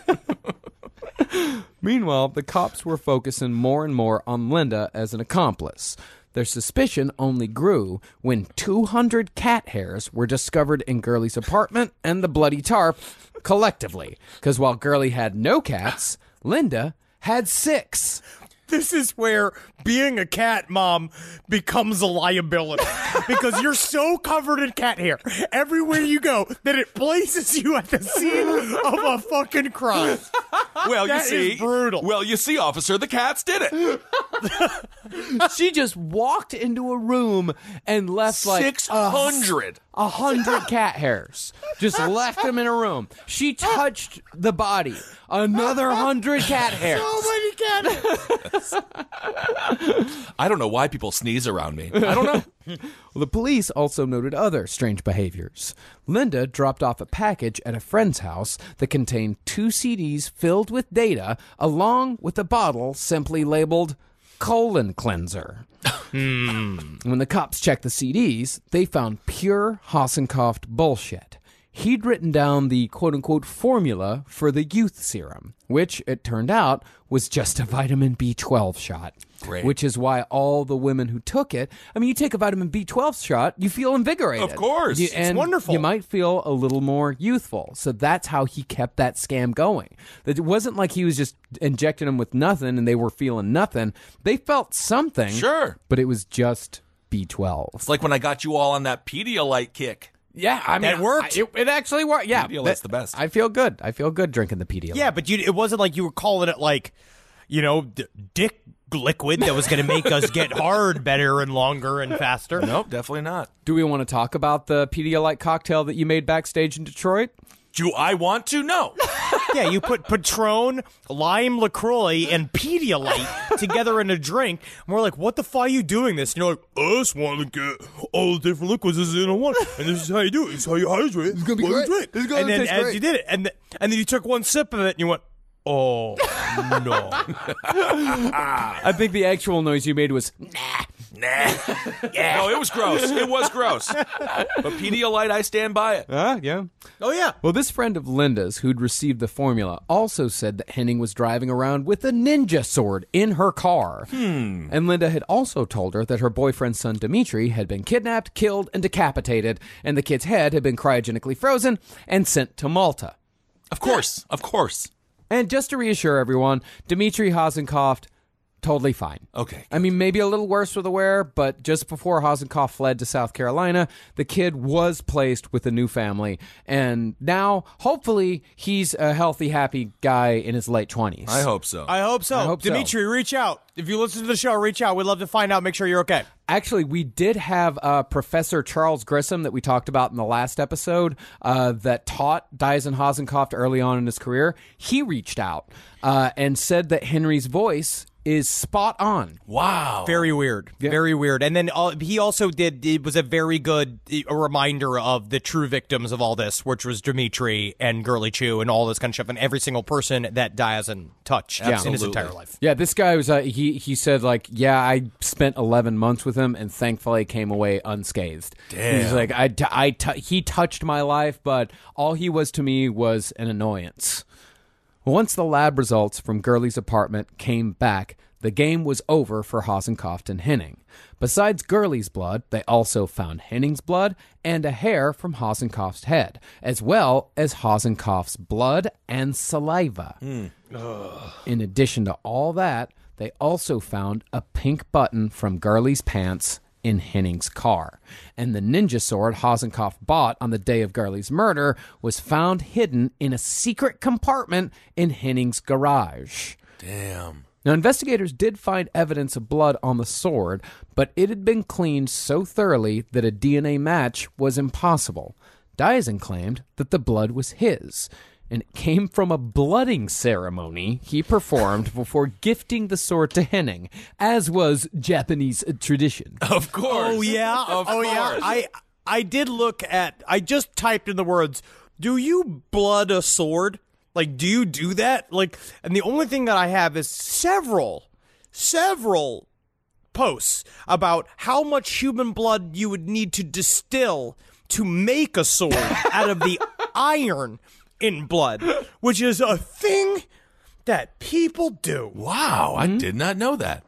Meanwhile, the cops were focusing more and more on Linda as an accomplice. Their suspicion only grew when two hundred cat hairs were discovered in Gurley's apartment and the bloody tarp collectively. Because while Gurley had no cats, Linda had six. This is where being a cat mom becomes a liability because you're so covered in cat hair everywhere you go that it places you at the scene of a fucking crime. Well, you That see... is brutal. Well, you see, officer, the cats did it. She just walked into a room and left like Six hundred. a hundred cat hairs. Just left them in a room. She touched the body. Another hundred cat hairs. So many cat hairs. I don't know why people sneeze around me. I don't know. Well, the police also noted other strange behaviors. Linda dropped off a package at a friend's house that contained two C Ds filled with data, along with a bottle simply labeled colon cleanser. When the cops checked the C Ds, they found pure Hassenkoft bullshit. He'd written down the quote-unquote formula for the youth serum, which, it turned out, was just a vitamin B twelve shot. Great. Which is why all the women who took it, I mean, you take a vitamin B twelve shot, you feel invigorated. Of course. You- It's and wonderful. You might feel a little more youthful. So that's how he kept that scam going. That it wasn't like he was just injecting them with nothing and they were feeling nothing. They felt something. Sure. But it was just B twelve. It's like when I got you all on that Pedialyte kick. Yeah, I mean, That worked. I- it, it actually worked. Yeah, Pedialyte's that- the best. I feel good. I feel good drinking the Pedialyte. Yeah, but you, it wasn't like you were calling it like, you know, d- dick liquid that was going to make us get hard better and longer and faster. Nope, definitely not. Do we want to talk about the Pedialyte cocktail that you made backstage in Detroit? Do I want to? No. Yeah, you put Patron, lime LaCroix, and Pedialyte together in a drink. And we're like, what the fuck are you doing this? And you're like, I just want to get all the different liquids in one. And this is how you do it. It's how you hydrate. It's gonna be great. Drink. It's gonna and then taste as great. you did it, and, th- and then you took one sip of it, and you went, oh, no. I think the actual noise you made was, Nah. No, it was gross. It was gross. But Pedialyte, I stand by it. ah, yeah. Oh, yeah. Well, this friend of Linda's who'd received the formula also said that Henning was driving around with a ninja sword in her car. Hmm. And Linda had also told her that her boyfriend's son Dimitri had been kidnapped, killed, and decapitated, and the kid's head had been cryogenically frozen and sent to Malta. Of course. Of course. And just to reassure everyone, Dmitry Hasenkopf totally fine. Okay. I mean, maybe a little worse for the wear, but just before Hasenkopf fled to South Carolina, the kid was placed with a new family, and now, hopefully, he's a healthy, happy guy in his late twenties. I hope so. I hope so. I hope so. Dimitri, reach out. If you listen to the show, reach out. We'd love to find out. Make sure you're okay. Actually, we did have uh, Professor Charles Grissom that we talked about in the last episode uh, that taught Dyson Hasenkopf early on in his career. He reached out uh, and said that Henry's voice is spot on. Wow. Very weird. Very weird. And then uh, he also did, it was a very good a reminder of the true victims of all this, which was Dimitri and Girly Chew and all this kind of stuff, and every single person that Diazin touched in his Absolutely. entire life. Yeah, this guy was, uh, he, he said, like, yeah, I spent eleven months with him and thankfully came away unscathed. Damn. He's like, I, t- I t- he touched my life, but all he was to me was an annoyance. Once the lab results from Gurley's apartment came back, the game was over for Hasenkopf and Henning. Besides Gurley's blood, they also found Henning's blood and a hair from Hasenkopf's head, as well as Hasenkopf's blood and saliva. Mm. In addition to all that, they also found a pink button from Gurley's pants in Henning's car. And the ninja sword Hasenkopf bought on the day of Gurley's murder was found hidden in a secret compartment in Henning's garage. Damn. Now, investigators did find evidence of blood on the sword, but it had been cleaned so thoroughly that a D N A match was impossible. Dyson claimed that the blood was his, and it came from a blooding ceremony he performed before gifting the sword to Henning, as was Japanese tradition. Of course. Oh, yeah. Of oh, course. yeah. I, I did look at, I just typed in the words, do you blood a sword? Like, do you do that? Like, and the only thing that I have is several, several posts about how much human blood you would need to distill to make a sword out of the iron in blood, which is a thing that people do. Wow, I did not know that.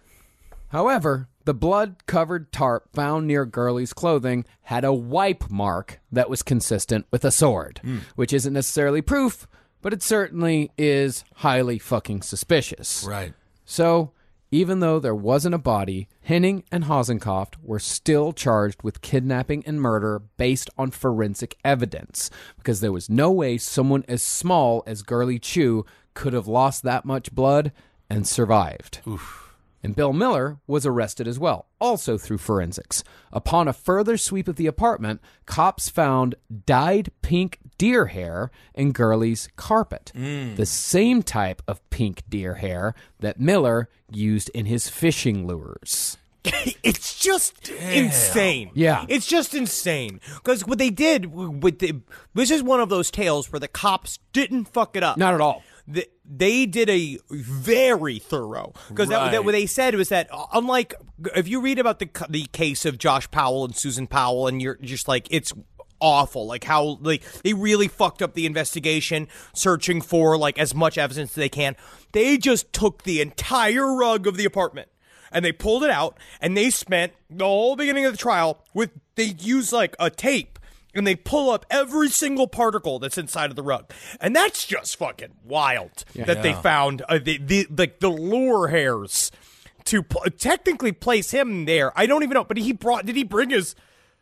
However, the blood-covered tarp found near Gurley's clothing had a wipe mark that was consistent with a sword, mm. which isn't necessarily proof, but it certainly is highly fucking suspicious. Right. So, even though there wasn't a body, Henning and Hasenkopf were still charged with kidnapping and murder based on forensic evidence, because there was no way someone as small as Gurley Chew could have lost that much blood and survived. Oof. And Bill Miller was arrested as well, also through forensics. Upon a further sweep of the apartment, cops found dyed pink deer hair in Gurley's carpet. Mm. The same type of pink deer hair that Miller used in his fishing lures. It's just Damn. insane. Yeah. It's just insane. Because what they did, with the, this is one of those tales where the cops didn't fuck it up. Not at all. The, they did a very thorough, because right. that, that, what they said was that unlike, if you read about the the case of Josh Powell and Susan Powell, and you're just like, it's awful, like how like they really fucked up the investigation, searching for like as much evidence as they can. They just took the entire rug of the apartment and they pulled it out, and they spent the whole beginning of the trial with, they used like a tape, and they pull up every single particle that's inside of the rug. And that's just fucking wild yeah. that they found uh, the, the, like the lure hairs to p- technically place him there. I don't even know, but he brought, did he bring his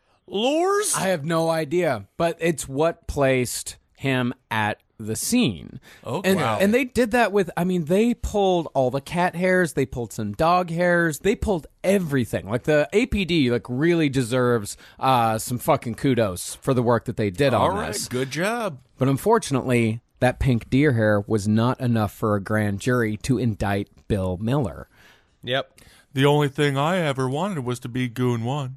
lures? I have no idea, but it's what placed him at the scene. Oh, and, wow. And they did that with, I mean, they pulled all the cat hairs, they pulled some dog hairs, they pulled everything. Like, the A P D, like, really deserves uh, some fucking kudos for the work that they did all on right, this. Good job. But unfortunately, that pink deer hair was not enough for a grand jury to indict Bill Miller. Yep. The only thing I ever wanted was to be Goon One.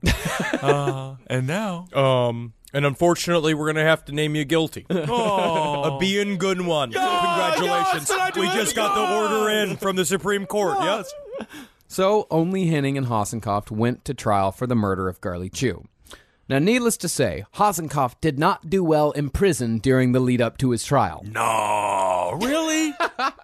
uh, and now... Um... And unfortunately, we're going to have to name you guilty. Oh. A being good one. Yeah, Congratulations. yes, we just got the order in from the Supreme Court. Yes. So only Henning and Hasenkopf went to trial for the murder of Gurley Chew. Now, needless to say, Hasenkopf did not do well in prison during the lead up to his trial. No, really?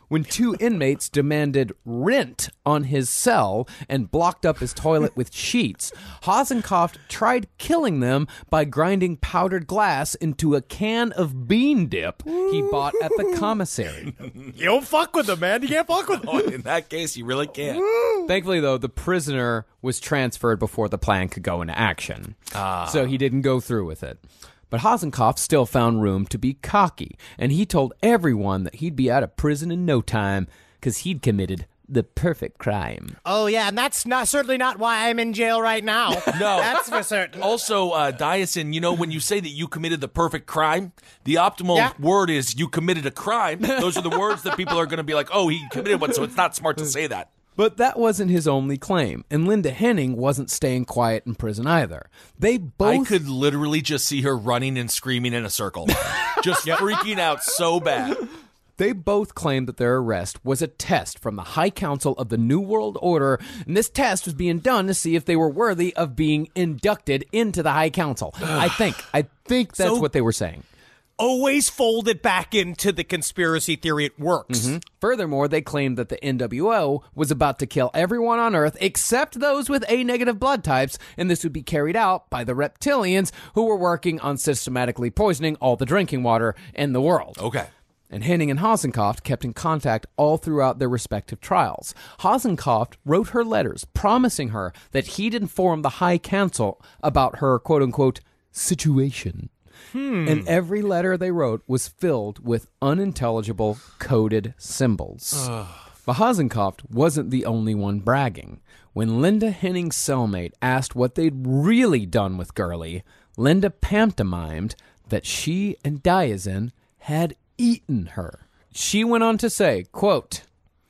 when two inmates demanded rent on his cell and blocked up his toilet with sheets, Hasenkopf tried killing them by grinding powdered glass into a can of bean dip he bought at the commissary. You don't fuck with them, man. You can't fuck with them. Oh, in that case, you really can't. Thankfully, though, the prisoner was transferred before the plan could go into action. Ah. So he didn't go through with it. But Hasenkopf still found room to be cocky, and he told everyone that he'd be out of prison in no time because he'd committed the perfect crime. Oh, yeah, and that's not certainly not why I'm in jail right now. No. That's for certain. Also, uh, Diason, you know, when you say that you committed the perfect crime, the optimal Yeah. word is you committed a crime. Those are the words that people are going to be like, oh, he committed one, so it's not smart to say that. But that wasn't his only claim, and Linda Henning wasn't staying quiet in prison either. They both... I could literally just see her running and screaming in a circle. Just freaking out so bad. They both claimed that their arrest was a test from the High Council of the New World Order, and this test was being done to see if they were worthy of being inducted into the High Council. I think. I think that's So- what they were saying. Always fold it back into the conspiracy theory. It works. Mm-hmm. Furthermore, they claimed that the N W O was about to kill everyone on Earth except those with A-negative blood types, and this would be carried out by the reptilians who were working on systematically poisoning all the drinking water in the world. Okay. And Henning and Hasenkopf kept in contact all throughout their respective trials. Hasenkopf wrote her letters promising her that he'd inform the High Council about her quote-unquote situation. Hmm. And every letter they wrote was filled with unintelligible coded symbols. But Hasenkopf wasn't the only one bragging. When Linda Henning's cellmate asked what they'd really done with Gurley, Linda pantomimed that she and Diazen had eaten her. She went on to say, quote,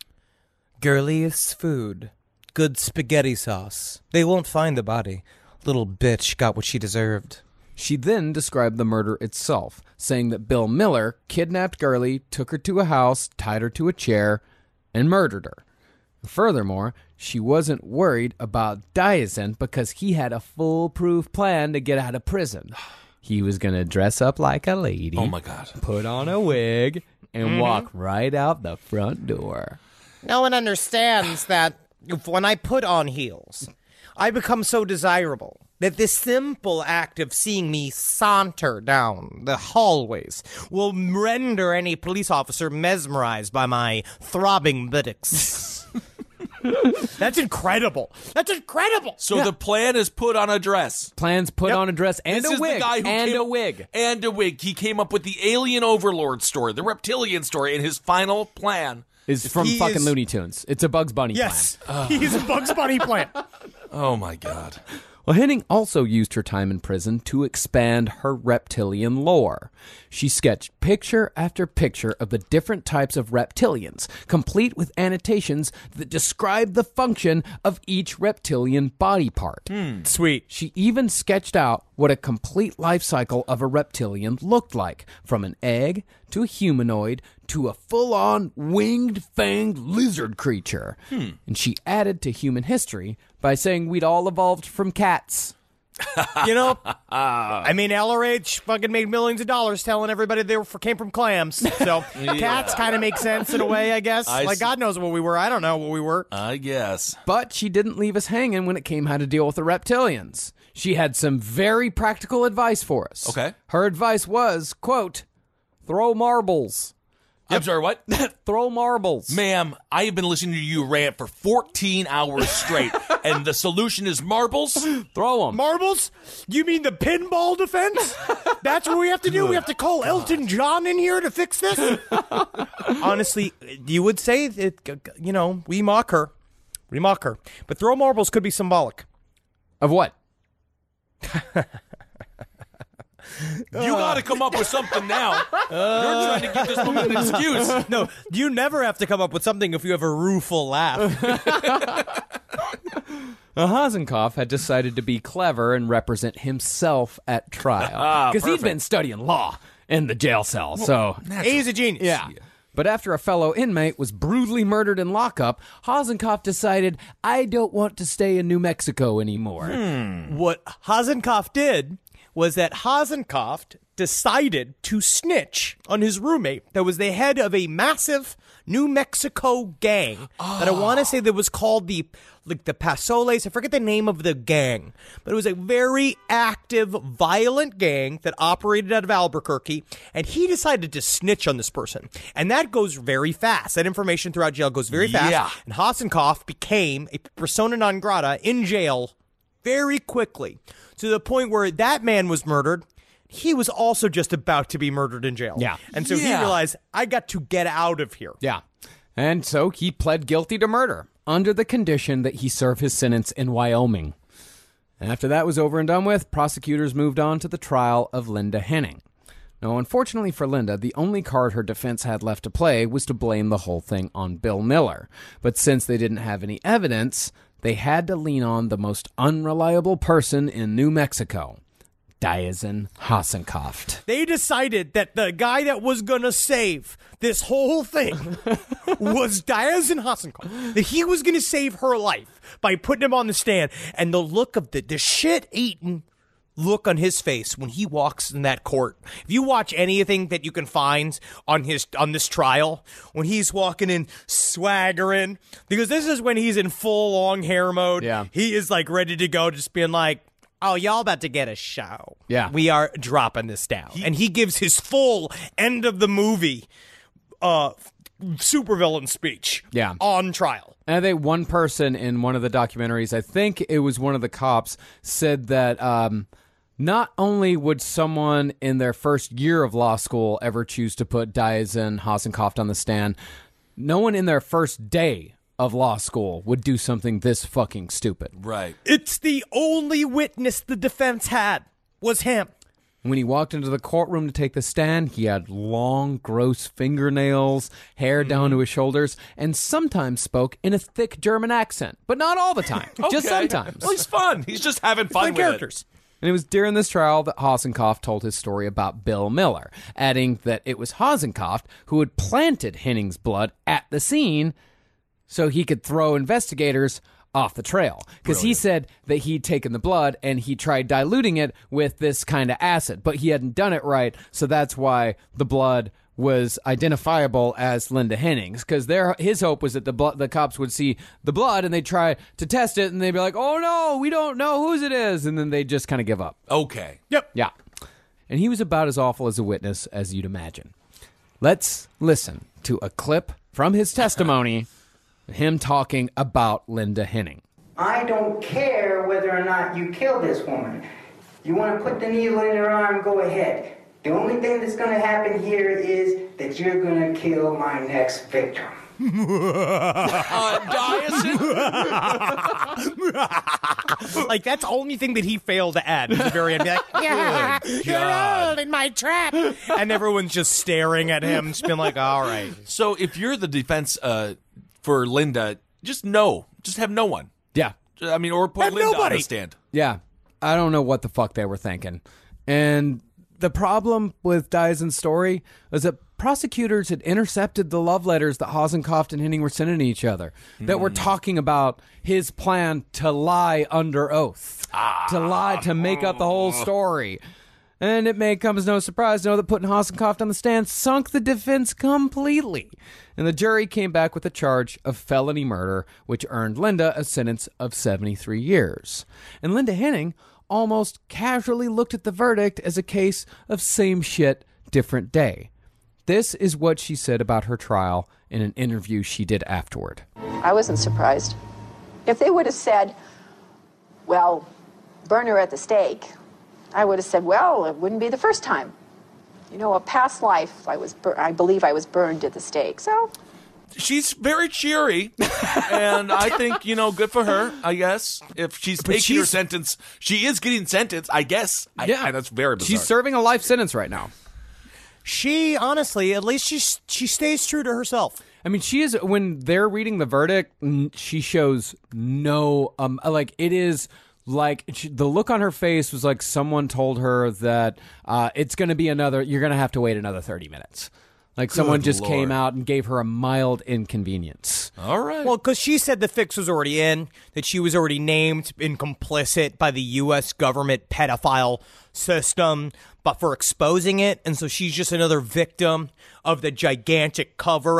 Girliest food. Good spaghetti sauce. They won't find the body. Little bitch got what she deserved. She then described the murder itself, saying that Bill Miller kidnapped Gurley, took her to a house, tied her to a chair, and murdered her. Furthermore, she wasn't worried about Diazen because he had a foolproof plan to get out of prison. He was going to dress up like a lady. Oh, my God. Put on a wig and mm-hmm. walk right out the front door. No one understands that if when I put on heels, I become so desirable that this simple act of seeing me saunter down the hallways will render any police officer mesmerized by my throbbing buttocks. That's incredible. That's incredible. So Yeah. the plan is put on a dress. Plans put Yep. on a dress and This a is the wig. guy who and came- a wig. And a wig. He came up with the alien overlord story, the reptilian story, and his final plan. Is from He fucking is- Looney Tunes. It's a Bugs Bunny Yes, plan. he's a Bugs Bunny plan. Oh, my God. Well, Henning also used her time in prison to expand her reptilian lore. She sketched picture after picture of the different types of reptilians, complete with annotations that describe the function of each reptilian body part. Sweet. She even sketched out what a complete life cycle of a reptilian looked like, from an egg to a humanoid to a full-on winged, fanged lizard creature. Hmm. And she added to human history by saying we'd all evolved from cats. You know, I mean, L R H fucking made millions of dollars telling everybody they were for, came from clams. So cats kind of make sense in a way, I guess. I like, see. God knows what we were. I don't know what we were. I guess. But she didn't leave us hanging when it came how to deal with the reptilians. She had some very practical advice for us. Okay. Her advice was, quote, throw marbles. I'm sorry, what? Throw marbles. Ma'am, I have been listening to you rant for fourteen hours straight, and the solution is marbles? Throw them. Marbles? You mean the pinball defense? That's what we have to do? We have to call Elton John in here to fix this? Honestly, you would say that, you know, we mock her. We mock her. But throw marbles could be symbolic. Of what? You got to come up with something now. You're trying to give this woman an excuse. No, you never have to come up with something if you have a rueful laugh. Now, Hasenkopf had decided to be clever and represent himself at trial. Because he'd perfect. been studying law in the jail cell, so... He's a genius. Yeah. But after a fellow inmate was brutally murdered in lockup, Hasenkopf decided, I don't want to stay in New Mexico anymore. What Hasenkopf did was that Hasenkopf decided to snitch on his roommate that was the head of a massive New Mexico gang that I want to say that was called the like the Pasoles. I forget the name of the gang, but it was a very active, violent gang that operated out of Albuquerque, and he decided to snitch on this person. And that goes very fast. That information throughout jail goes very fast. Yeah. And Hasenkopf became a persona non grata in jail very quickly, to the point where that man was murdered. He was also just about to be murdered in jail. Yeah. And so he Yeah. realized, I got to get out of here. Yeah. And so he pled guilty to murder under the condition that he serve his sentence in Wyoming. And after that was over and done with, prosecutors moved on to the trial of Linda Henning. Now, unfortunately for Linda, the only card her defense had left to play was to blame the whole thing on Bill Miller. But since they didn't have any evidence, they had to lean on the most unreliable person in New Mexico, Diazin Hasenkopf. They decided that the guy that was going to save this whole thing was Diazin Hasenkopf. That he was going to save her life by putting him on the stand. And the look of the, the shit-eaten look on his face when he walks in that court. If you watch anything that you can find on his on this trial, when he's walking in swaggering, because this is when he's in full long hair mode. Yeah. He is like ready to go, just being like, oh, y'all about to get a show. Yeah. We are dropping this down. And he gives his full end of the movie uh, supervillain speech Yeah. on trial. And I think one person in one of the documentaries, I think it was one of the cops, said that um, not only would someone in their first year of law school ever choose to put Diazin Hasenkopf on the stand, no one in their first day of law school would do something this fucking stupid. Right. It's the only witness the defense had was him. When he walked into the courtroom to take the stand, he had long, gross fingernails, hair down to his shoulders, and sometimes spoke in a thick German accent. But not all the time. Just Okay. sometimes. Well, he's fun. He's just having fun Fun with characters. And it was during this trial that Hasenkopf told his story about Bill Miller, adding that it was Hasenkopf who had planted Henning's blood at the scene so he could throw investigators off the trail. Because he said that he'd taken the blood and he tried diluting it with this kind of acid, but he hadn't done it right, so that's why the blood was identifiable as Linda Henning's. Because their his hope was that the blo- the cops would see the blood and they'd try to test it and they'd be like, oh no, we don't know whose it is, and then they'd just kind of give up. it. Okay. Yep. Yeah. And he was about as awful as a witness as you'd imagine. Let's listen to a clip from his testimony, him talking about Linda Henning. I don't care whether or not you kill this woman. You want to put the needle in her arm, go ahead. The only thing that's going to happen here is that you're going to kill my next victim. Uh, Diazin? Like, that's the only thing that he failed to add. At the very end, be like, yeah, you're all in my trap. And everyone's just staring at him, just being like, all right. So if you're the defense uh, for Linda, just no. Just have no one. Yeah. I mean, or put Have Linda on nobody. the stand. Yeah. I don't know what the fuck they were thinking. And the problem with Diazin's story was that prosecutors had intercepted the love letters that Hasenkopf and Henning were sending to each other that were talking about his plan to lie under oath, to lie, to make up the whole story. And it may come as no surprise to know that putting Hasenkopf on the stand sunk the defense completely. And the jury came back with a charge of felony murder, which earned Linda a sentence of seventy-three years. And Linda Henning almost casually looked at the verdict as a case of same shit, different day. This is what she said about her trial in an interview she did afterward. I wasn't surprised. If they would have said, well, burn her at the stake, I would have said, well, it wouldn't be the first time. You know, a past life, I was, bur- I believe I was burned at the stake, so... She's very cheery, and I think, you know, good for her, I guess. If she's But taking her she's- sentence, she is getting sentenced, I guess. I, Yeah. I- that's very bizarre. She's serving a life sentence right now. She, honestly, at least she she stays true to herself. I mean, she is, when they're reading the verdict, n- she shows no, um, like, it is like, she, the look on her face was like someone told her that uh, it's going to be another, you're going to have to wait another thirty minutes. Like someone just Lord. came out and gave her a mild inconvenience. All right. Well, because she said the fix was already in, that she was already named and complicit by the U S government pedophile system, but for exposing it. And so she's just another victim of the gigantic cover-up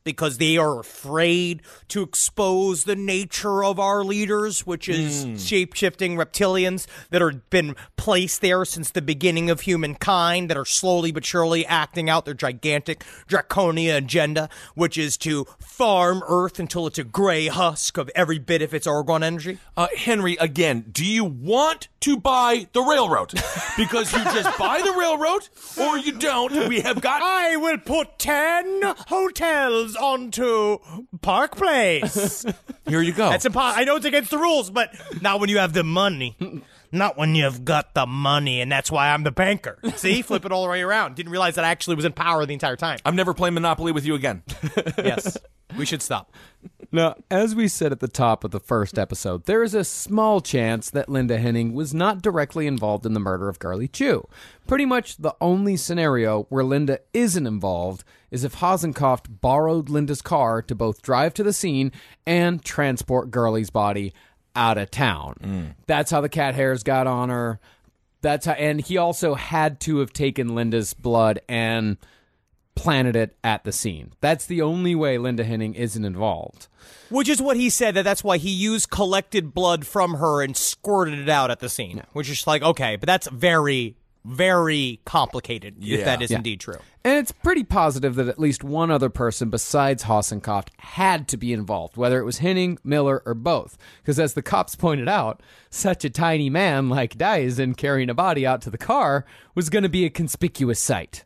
because they are afraid to expose the nature of our leaders, which is mm. shape-shifting reptilians that are been placed there since the beginning of humankind, that are slowly but surely acting out their gigantic Draconia agenda, which is to farm Earth until it's a gray husk of every bit of its Orgone energy. Uh, Henry, again, do you want to buy the railroad? Because you just buy the railroad, or you don't. We have got... I will put ten hotels onto Park Place. Here you go. That's impossible. I know it's against the rules, but not when you have the money. Not when you've got the money, and that's why I'm the banker. See? Flip it all the way around. Didn't realize that I actually was in power the entire time. I'm never playing Monopoly with you again. Yes. We should stop. Now, as we said at the top of the first episode, there is a small chance that Linda Henning was not directly involved in the murder of Gurley Chew. Pretty much the only scenario where Linda isn't involved is if Hasenkopf borrowed Linda's car to both drive to the scene and transport Gurley's body out of town. Mm. That's how the cat hairs got on her. That's how, and he also had to have taken Linda's blood and planted it at the scene. That's the only way Linda Henning isn't involved. Which is what he said, that that's why he used collected blood from her and squirted it out at the scene. Yeah. Which is like, okay, but that's very, very complicated, yeah. if that is yeah. indeed true. And it's pretty positive that at least one other person besides Hasenkopf had to be involved, whether it was Henning, Miller, or both. Because as the cops pointed out, such a tiny man like Diazin carrying a body out to the car was going to be a conspicuous sight.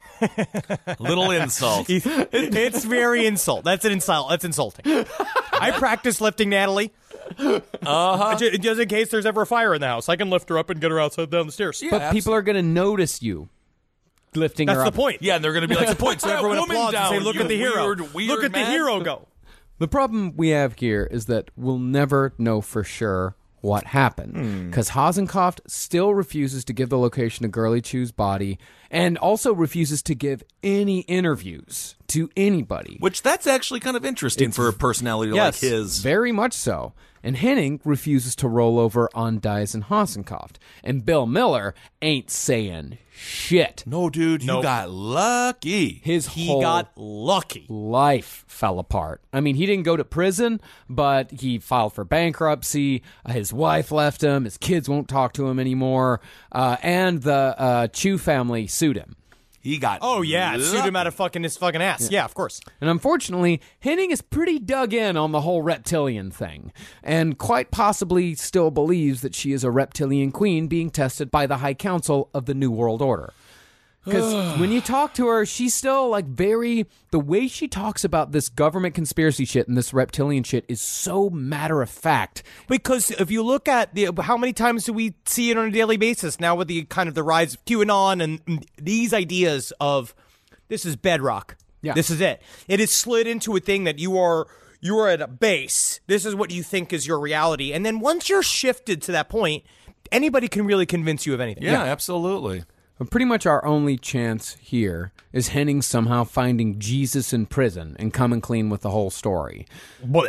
Little insult. It's very insult. That's an insult. That's insulting. I practice lifting Natalie. Uh-huh. Just in case there's ever a fire in the house, I can lift her up and get her outside down the stairs. Yeah, but absolutely. People are going to notice you lifting That's her up. That's the point. Yeah, and they're going to be like, the point. So everyone applauds down, and say, look at the hero. Weird, weird look at man. the hero go. The problem we have here is that we'll never know for sure what happened, because hmm. Hasenkopf still refuses to give the location of Gurley Chew's body, and also refuses to give any interviews to anybody. Which, that's actually kind of interesting it's, for a personality yes, like his. Very much so. And Henning refuses to roll over on Diazin Hasenkopf. And Bill Miller ain't saying shit. No, dude, you nope. got lucky. His he whole got lucky. life fell apart. I mean, he didn't go to prison, but he filed for bankruptcy. His wife left him. His kids won't talk to him anymore. Uh, and the uh, Chew family sued him. He got oh yeah, lucky. sued him out of fucking his fucking ass. Yeah. yeah, of course. And unfortunately, Henning is pretty dug in on the whole reptilian thing, and quite possibly still believes that she is a reptilian queen being tested by the High Council of the New World Order. Because when you talk to her, she's still like very, the way she talks about this government conspiracy shit and this reptilian shit is so matter of fact. Because if you look at the, how many times do we see it on a daily basis now with the kind of the rise of QAnon and these ideas of this is bedrock. Yeah. This is it. It is slid into a thing that you are, you are at a base. This is what you think is your reality. And then once you're shifted to that point, anybody can really convince you of anything. Yeah, yeah. absolutely. But pretty much our only chance here is Henning somehow finding Jesus in prison and coming clean with the whole story. What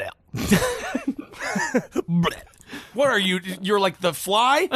are you? You're like the Fly?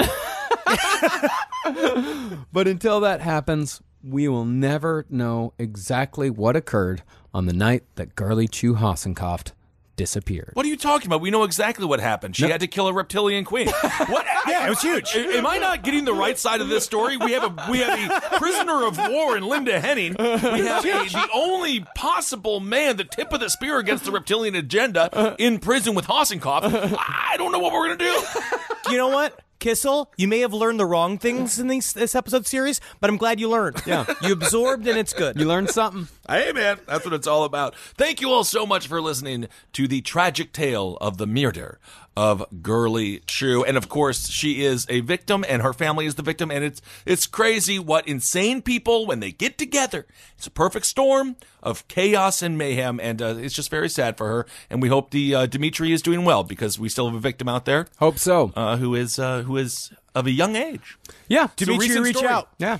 But until that happens, we will never know exactly what occurred on the night that Gurley Chew Hasenkopf disappeared. What are you talking about? We know exactly what happened. She nope. had to kill a reptilian queen. What? Yeah, it was huge. Am I not getting the right side of this story? We have a we have a prisoner of war in Linda Henning. We have a, the only possible man, the tip of the spear against the reptilian agenda, in prison with Hasenkopf. I don't know what we're gonna do. You know what? Kissel, you may have learned the wrong things in these, this episode series, but I'm glad you learned. Yeah. You absorbed, and it's good. You learned something. Hey, man, that's what it's all about. Thank you all so much for listening to the tragic tale of the murder of Gurley Chew. And, of course, she is a victim, and her family is the victim, and it's it's crazy what insane people, when they get together, it's a perfect storm of chaos and mayhem, and uh, it's just very sad for her. And we hope the uh, Dimitri is doing well, because we still have a victim out there. Hope so. Uh, who is uh, who is of a young age. Yeah. Dimitri, reach story. out. Yeah.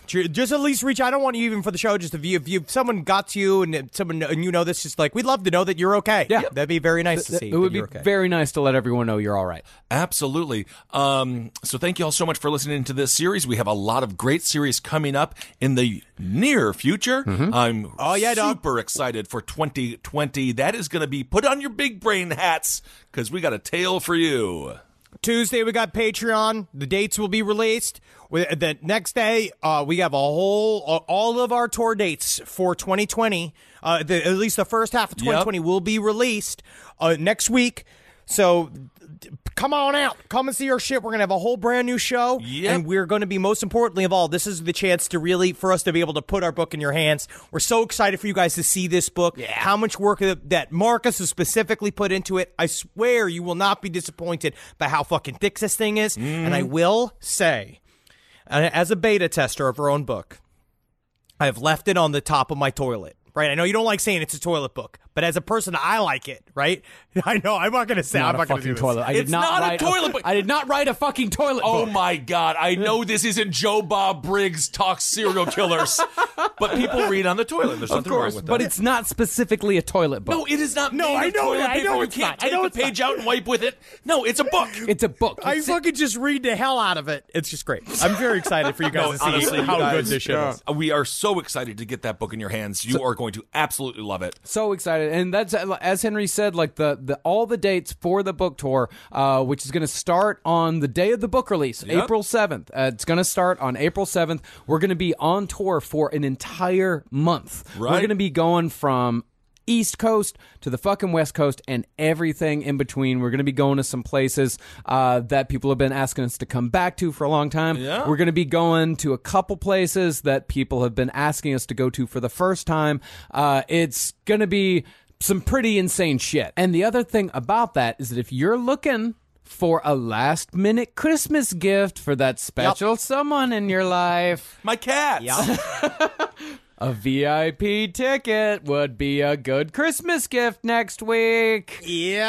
Just at least reach. I don't want you even for the show. Just if you, if you, if someone got to you and someone and you know this, just like we'd love to know that you're okay. Yeah, that'd be very nice to Th- see. It would be okay. very nice to let everyone know you're all right. Absolutely. Um, so thank you all so much for listening to this series. We have a lot of great series coming up in the near future. Mm-hmm. I'm oh, yeah, super dog. excited for twenty twenty. That is going to be put on your big brain hats because we got a tale for you. Tuesday, we got Patreon. The dates will be released. The next day, uh, we have a whole, all of our tour dates for twenty twenty. Uh, the, at least the first half of twenty twenty yep. will be released uh, next week. So come on out. Come and see our shit. We're going to have a whole brand new show. Yep. And we're going to be, most importantly of all, this is the chance to really, for us to be able to put our book in your hands. We're so excited for you guys to see this book. Yeah. How much work that Marcus has specifically put into it. I swear you will not be disappointed by how fucking thick this thing is. Mm. And I will say, as a beta tester of our own book, I have left it on the top of my toilet. Right, I know you don't like saying it's a toilet book, but as a person, I like it. Right, I know I'm not going to say not I'm not going to do this. Toilet. I it's did not, not write a toilet book. I did not write a fucking toilet oh book. Oh my God! I know this isn't Joe Bob Briggs talks serial killers, but people read on the toilet. There's Of nothing course, wrong with that. but it's not specifically a toilet book. No, it is not. No, made I of know toilet it. I paper. know You it's can't not. I take know the it's page not. out and wipe with it. No, it's a book. It's a book. I fucking just read the hell out of it. It's just great. I'm very excited for you guys No, to see honestly, how you guys, good this shit yeah. is. We are so excited to get that book in your hands. You So, are going to absolutely love it. So excited, and that's as Henry said, like the, the all the dates for the book tour, uh, which is going to start on the day of the book release, Yep. April seventh. Uh, it's going to start on April seventh. We're going to be on tour for an entire month. Right. We're going to be going from East Coast to the fucking West Coast and everything in between. We're going to be going to some places uh, that people have been asking us to come back to for a long time. Yeah. We're going to be going to a couple places that people have been asking us to go to for the first time. Uh, it's going to be some pretty insane shit. And the other thing about that is that if you're looking for a last minute Christmas gift for that special yep. someone in your life, my cat. Yep. A V I P ticket would be a good Christmas gift next week.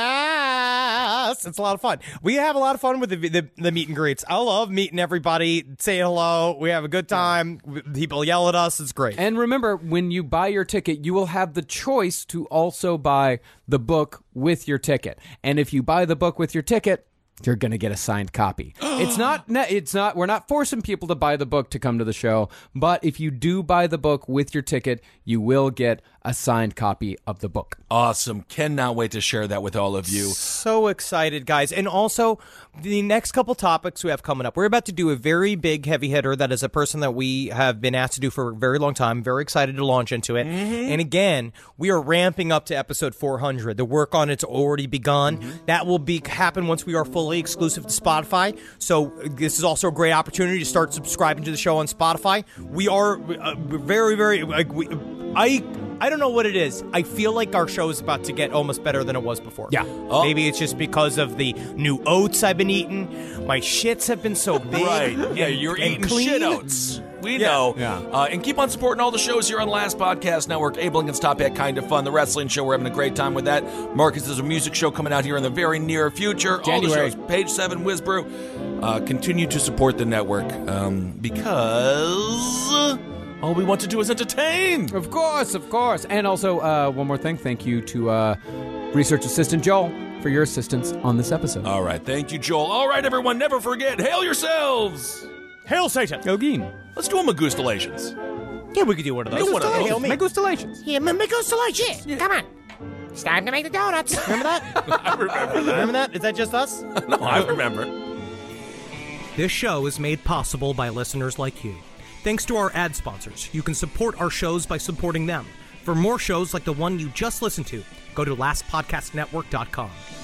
Yes, it's a lot of fun. We have a lot of fun with the, the the meet and greets. I love meeting everybody, saying hello. We have a good time. People yell at us. It's great. And remember, when you buy your ticket, you will have the choice to also buy the book with your ticket. And if you buy the book with your ticket, you're going to get a signed copy. It's not, it's not, we're not forcing people to buy the book to come to the show, but if you do buy the book with your ticket, you will get a signed copy of the book. Awesome. Cannot wait to share that with all of you. So excited, guys. And also, the next couple topics we have coming up, we're about to do a very big heavy hitter that is a person that we have been asked to do for a very long time. Very excited to launch into it. Mm-hmm. And again, we are ramping up to episode four hundred. The work on it's already begun. Mm-hmm. That will be happen once we are fully exclusive to Spotify. So this is also a great opportunity to start subscribing to the show on Spotify. We are uh, very, very, like, we, I... I don't know what it is. I feel like our show is about to get almost better than it was before. Yeah. Oh. Maybe it's just because of the new oats I've been eating. My shits have been so big. Right. Yeah, you're and eating clean. shit oats. We Yeah. know. Yeah. Uh, and keep on supporting all the shows here on Last Podcast Network. Abe Lincoln's Top Hat, Kind of Fun. The Wrestling Show. We're having a great time with that. Marcus has a music show coming out here in the very near future. January. All the shows. Page seven, Whizbrew. Uh, continue to support the network um, because... all we want to do is entertain. Of course, of course. And also, uh, one more thing. Thank you to uh, Research Assistant Joel for your assistance on this episode. All right. Thank you, Joel. All right, everyone. Never forget, hail yourselves. Hail Satan. Ogeen. Let's do a Magustalations. Yeah, we could do one of those. Do one of those. Hail me. Megustalations. Yeah, Megustalations. Yeah. Come on. It's time to make the donuts. Remember that? I remember that. Remember that? Is that just us? No, I remember. This show is made possible by listeners like you. Thanks to our ad sponsors, you can support our shows by supporting them. For more shows like the one you just listened to, go to last podcast network dot com.